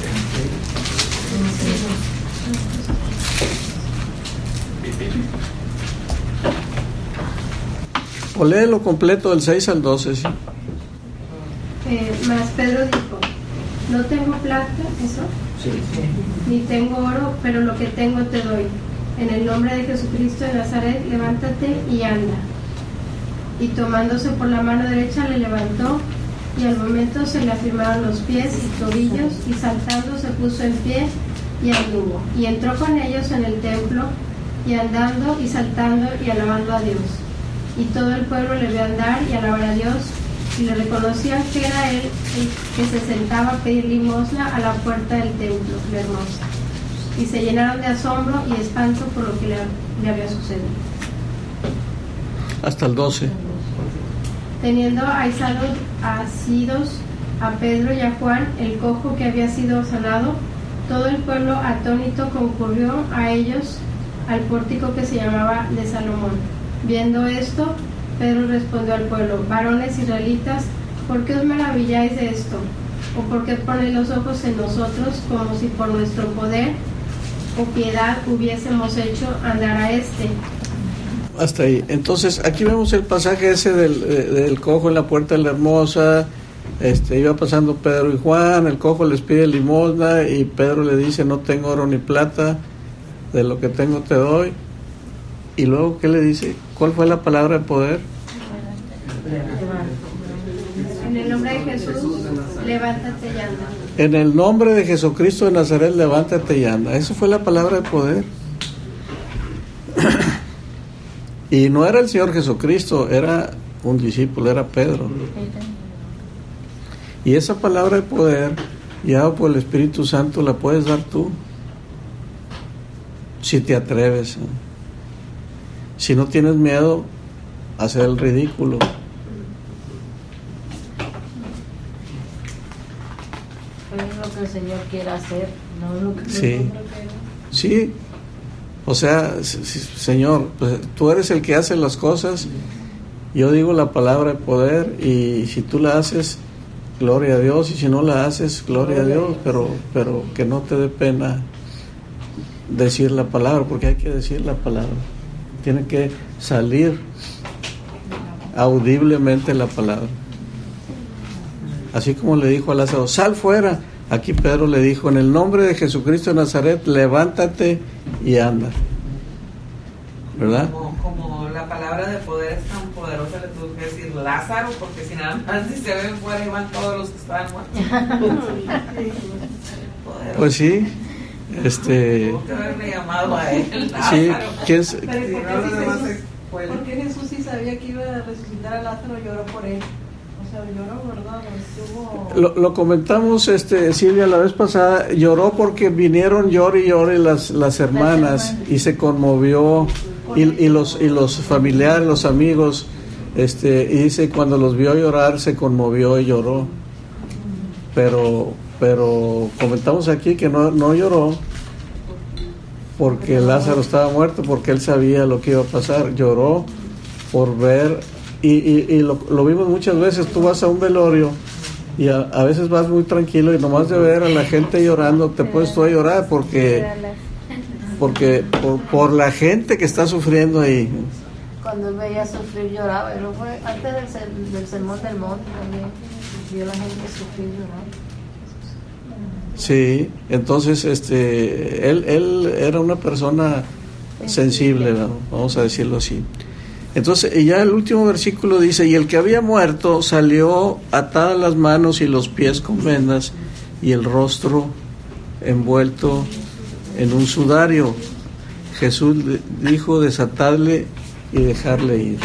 O léelo completo del seis al doce, ¿sí? Eh, más Pedro dijo, no tengo plata, ¿eso? Sí. Ni tengo oro, pero lo que tengo te doy. En el nombre de Jesucristo de Nazaret, levántate y anda. Y tomándose por la mano derecha le levantó, y al momento se le afirmaron los pies y tobillos, y saltando se puso en pie y anduvo. Y entró con ellos en el templo, y andando y saltando y alabando a Dios. Y todo el pueblo le vio andar y alabar a Dios, y le reconocían que era él el que se sentaba a pedir limosna a la puerta del templo, la hermosa. Y se llenaron de asombro y espanto por lo que le, le había sucedido. Hasta el doce. Teniendo aislados asidos a Pedro y a Juan, el cojo que había sido sanado, todo el pueblo atónito concurrió a ellos al pórtico que se llamaba de Salomón. Viendo esto, Pedro respondió al pueblo, varones israelitas, ¿por qué os maravilláis de esto? ¿O por qué ponéis los ojos en nosotros como si por nuestro poder o piedad hubiésemos hecho andar a este? Hasta ahí. Entonces, aquí vemos el pasaje ese del, del cojo en la puerta de la hermosa. Este, iba pasando Pedro y Juan, el cojo les pide limosna y Pedro le dice, no tengo oro ni plata, de lo que tengo te doy. Y luego, ¿qué le dice? ¿Cuál fue la palabra de poder? En el nombre de Jesús, levántate y anda. En el nombre de Jesucristo de Nazaret, levántate y anda. Esa fue la palabra de poder. Y no era el Señor Jesucristo, era un discípulo, era Pedro. Y esa palabra de poder, guiado por el Espíritu Santo, la puedes dar tú, si te atreves, ¿eh? Si no tienes miedo a hacer el ridículo. Es lo que el Señor quiere hacer, no lo que Sí, nosotros queremos. sí. O sea, sí, sí, Señor, pues, tú eres el que hace las cosas. Yo digo la palabra de poder y si tú la haces, gloria a Dios, y si no la haces, gloria a Dios, pero, pero que no te dé pena decir la palabra, porque hay que decir la palabra. Tiene que salir audiblemente la palabra. Así como le dijo a Lázaro, sal fuera. Aquí Pedro le dijo, en el nombre de Jesucristo de Nazaret, levántate y anda. ¿Verdad? Como, como la palabra de poder es tan poderosa, le tuve que decir, Lázaro, porque si nada más si se ven fuera iban todos los que estaban muertos. Pues sí, este... Tuvo que haberle llamado a él, Lázaro. Sí, ¿quién es? Pero ¿por qué, si Jesús, ¿por qué Jesús sí sabía que iba a resucitar a Lázaro lloró por él? O sea, lloró, ¿verdad? Estuvo... Lo, lo comentamos, este, Silvia, la vez pasada, lloró porque vinieron llor y llor las, las hermanas y se conmovió y, y los y los familiares, los amigos, este, y dice cuando los vio llorar se conmovió y lloró, pero pero comentamos aquí que no, no lloró porque Lázaro estaba muerto, porque él sabía lo que iba a pasar, lloró por ver. Y, y, y lo, lo vimos muchas veces, tú vas a un velorio y a, a veces vas muy tranquilo y nomás de ver a la gente llorando te puedes tú a llorar porque porque por, por la gente que está sufriendo ahí. Cuando él veía sufrir lloraba, pero fue antes del, del sermón del monte también vio a la gente sufrir llorando. Sí, entonces este él, él era una persona sensible, ¿no? Vamos a decirlo así. Entonces, y ya el último versículo dice, y el que había muerto salió atadas las manos y los pies con vendas y el rostro envuelto en un sudario. Jesús dijo, desatadle y dejarle ir.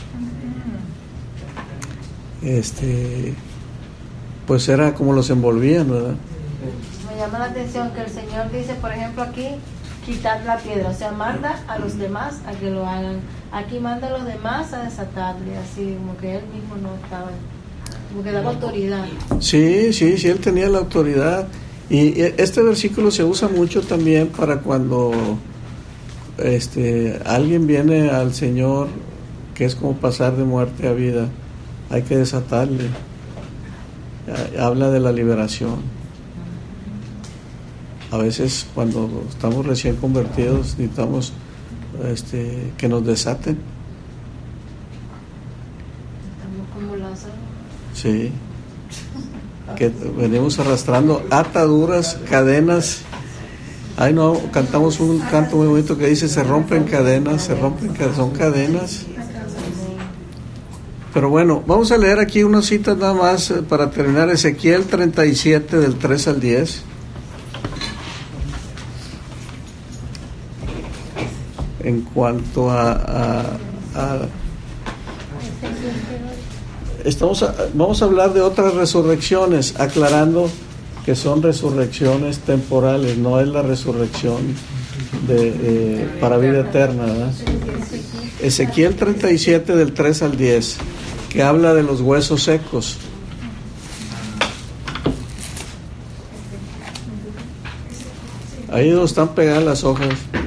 Este, pues era como los envolvían, ¿verdad? Me llama la atención que el Señor dice, por ejemplo, aquí, quitad la piedra, o sea, manda a los demás a que lo hagan. Aquí manda a los demás a desatarle, así como que él mismo no estaba, como que daba autoridad. Sí, sí, sí, él tenía la autoridad. Y este versículo se usa mucho también para cuando este alguien viene al Señor, que es como pasar de muerte a vida, hay que desatarle. Habla de la liberación. A veces cuando estamos recién convertidos necesitamos este, que nos desaten. Estamos como Lázaro. Sí. Que venimos arrastrando ataduras, cadenas. Ay no, cantamos un canto muy bonito que dice se rompen cadenas, se rompen cadenas, son cadenas. Pero bueno, vamos a leer aquí unas citas nada más para terminar. Ezequiel treinta y siete del tres al diez. En cuanto a, a, a estamos a, vamos a hablar de otras resurrecciones, aclarando que son resurrecciones temporales, no es la resurrección de, eh, para vida eterna, ¿verdad? Ezequiel treinta y siete del tres al diez, que habla de los huesos secos. Ahí donde están pegadas las hojas.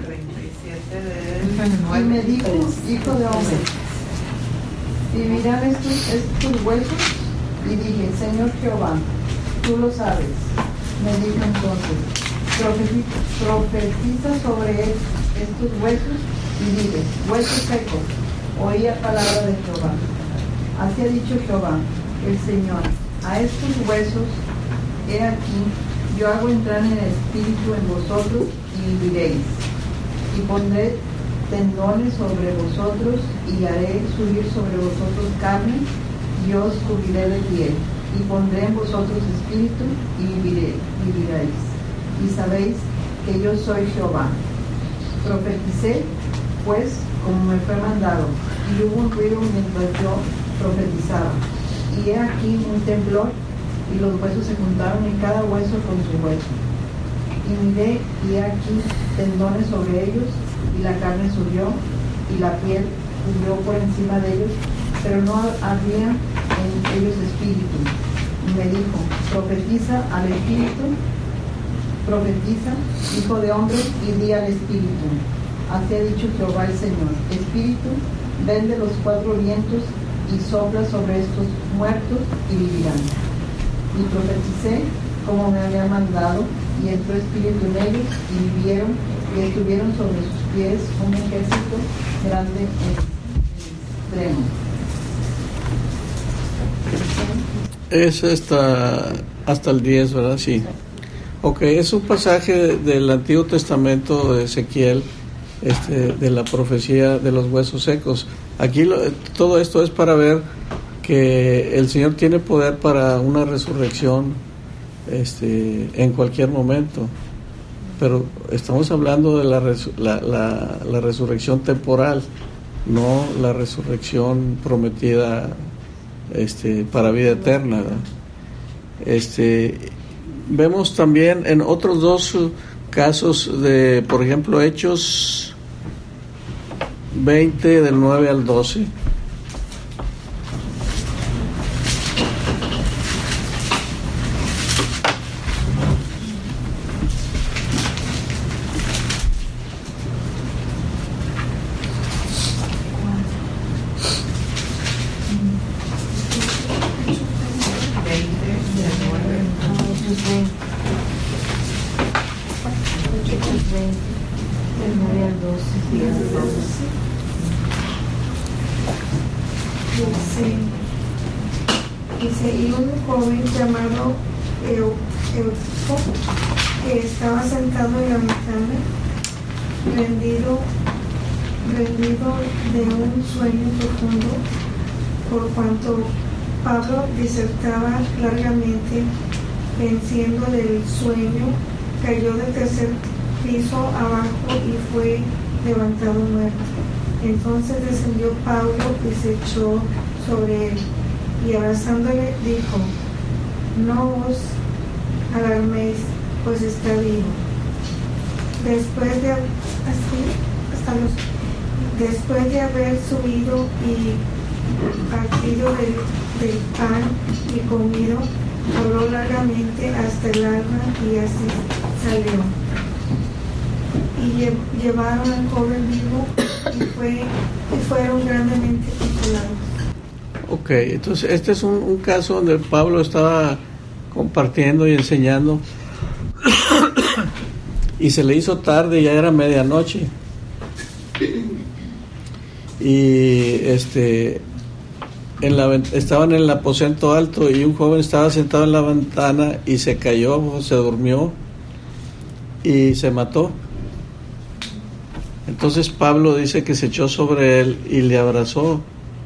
Y me dijo, hijo de hombre, ¿vivirán estos, estos huesos? Y dije, Señor Jehová, tú lo sabes. Me dijo entonces, profetiza, profetiza sobre estos huesos y dile, huesos secos, oí la palabra de Jehová. Así ha dicho Jehová, el Señor, a estos huesos, he aquí, yo hago entrar en el espíritu en vosotros y viviréis, y pondré tendones sobre vosotros y haré subir sobre vosotros carne y os cubriré de piel y pondré en vosotros espíritu y viviré, viviréis y sabéis que yo soy Jehová. Profeticé pues como me fue mandado y hubo un ruido mientras yo profetizaba y he aquí un temblor y los huesos se juntaron y cada hueso con su hueso y miré y he aquí tendones sobre ellos y la carne subió y la piel subió por encima de ellos, pero no había en ellos espíritu. Y me dijo, profetiza al espíritu, profetiza, hijo de hombre, y di al espíritu. Así ha dicho Jehová el Señor, espíritu, ven de los cuatro vientos y sopla sobre estos muertos y vivirán. Y profeticé como me había mandado, y entró espíritu en ellos y vivieron y estuvieron sobre sus pies un ejército grande en extremo. Es hasta, hasta el diez, ¿verdad? Sí. Ok, es un pasaje del Antiguo Testamento de Ezequiel, este, de la profecía de los huesos secos. Aquí lo, todo esto es para ver que el Señor tiene poder para una resurrección este, en cualquier momento, pero estamos hablando de la, resu- la, la, la resurrección temporal, no la resurrección prometida este, para vida eterna, ¿verdad? Este, vemos también en otros dos casos de, por ejemplo, Hechos veinte del nueve al doce. Dice, y un joven llamado Eu- Eutico, que estaba sentado en la ventana, rendido, rendido de un sueño profundo, por cuanto Pablo disertaba largamente, venciendo del sueño, cayó del tercer piso abajo y fue levantado muerto. Entonces descendió Pablo y se echó sobre él, y abrazándole dijo: no os alarméis, pues está vivo. Después de, así, hasta los, después de haber subido y partido del, del pan y comido, habló largamente hasta el alba, y así salió. Y lle, llevaron al joven vivo y, fue, y fueron grandemente consolados. Ok, entonces este es un, un caso donde Pablo estaba compartiendo y enseñando y se le hizo tarde, ya era medianoche, y este en la, estaban en el aposento alto y un joven estaba sentado en la ventana y se cayó, se durmió y se mató. Entonces Pablo dice que se echó sobre él y le abrazó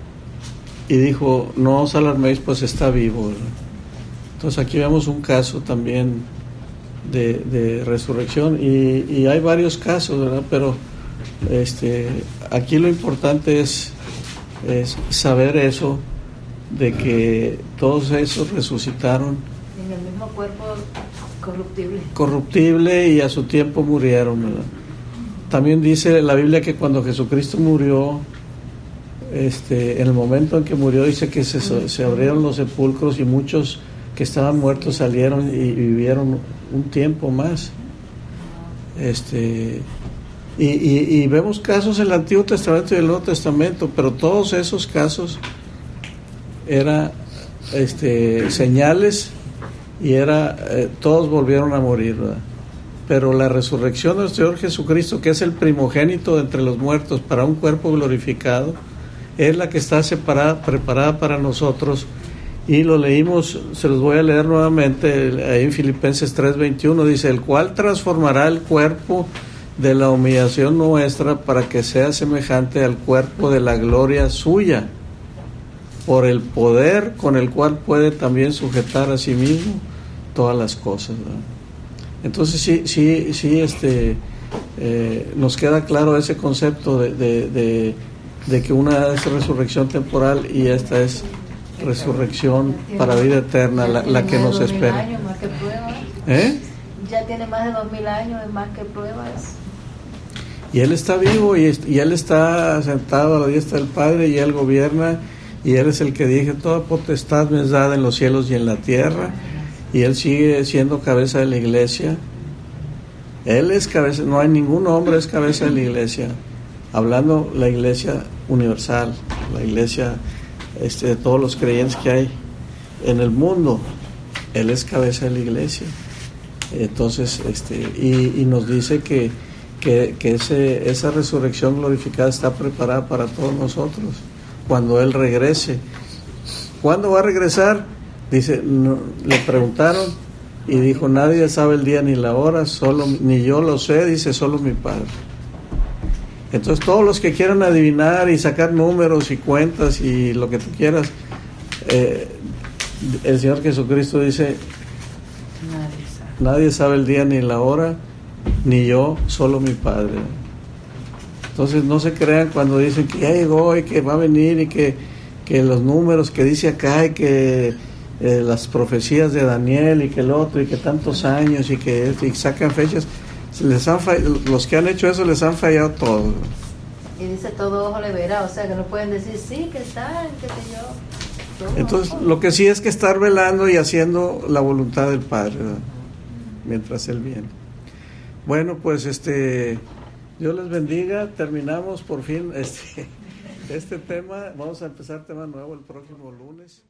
y dijo: no os alarméis, pues está vivo, ¿verdad? Entonces aquí vemos un caso también de, de resurrección, y, y hay varios casos, ¿verdad? Pero este, aquí lo importante es, es saber eso, de que todos esos resucitaron en el mismo cuerpo corruptible. corruptible y a su tiempo murieron, ¿verdad? También dice la Biblia que cuando Jesucristo murió, Este, en el momento en que murió, dice que se, se abrieron los sepulcros y muchos que estaban muertos salieron y vivieron un tiempo más. Este, y, y, y vemos casos en el Antiguo Testamento y el Nuevo Testamento, pero todos esos casos eran este, señales y era eh, todos volvieron a morir, ¿verdad? Pero la resurrección de nuestro Señor Jesucristo, que es el primogénito de entre los muertos para un cuerpo glorificado, es la que está separada, preparada para nosotros, y lo leímos, se los voy a leer nuevamente, ahí en Filipenses tres veintiuno, dice: el cual transformará el cuerpo de la humillación nuestra para que sea semejante al cuerpo de la gloria suya, por el poder con el cual puede también sujetar a sí mismo todas las cosas, ¿verdad? Entonces sí, sí, sí, este, eh, nos queda claro ese concepto de, de, de de que una es resurrección temporal y esta es resurrección para vida eterna, la, la que nos espera. Años, más que pruebas. ¿Eh? Ya tiene más de dos mil años, es más que pruebas. Y Él está vivo y, y Él está sentado a la diestra del Padre, y Él gobierna, y Él es el que dije: toda potestad me es dada en los cielos y en la tierra, y Él sigue siendo cabeza de la iglesia. Él es cabeza, no hay ningún hombre es cabeza de la iglesia. Hablando la iglesia universal, la iglesia este, de todos los creyentes que hay en el mundo, Él es cabeza de la iglesia. Entonces, este, y, y nos dice que, que, que ese, esa resurrección glorificada está preparada para todos nosotros cuando Él regrese. ¿Cuándo va a regresar? Dice, no, le preguntaron y dijo: nadie sabe el día ni la hora, solo, ni yo lo sé, dice, solo mi Padre. Entonces todos los que quieran adivinar y sacar números y cuentas y lo que tú quieras, eh, el Señor Jesucristo dice, Nadie sabe. nadie sabe el día ni la hora, ni yo, solo mi Padre. Entonces no se crean cuando dicen que ya llegó y que va a venir y que, que los números que dice acá y que eh, las profecías de Daniel y que el otro y que tantos años y que y sacan fechas, les han fallado, los que han hecho eso les han fallado todo. Y dice todo ojo le verá, o sea que no pueden decir sí, que está, que sé yo. Todo Entonces ojo. lo que sí es que estar velando y haciendo la voluntad del Padre, ¿verdad? Mientras Él viene. Bueno, pues este, Dios les bendiga. Terminamos por fin este, este tema. Vamos a empezar tema nuevo el próximo lunes.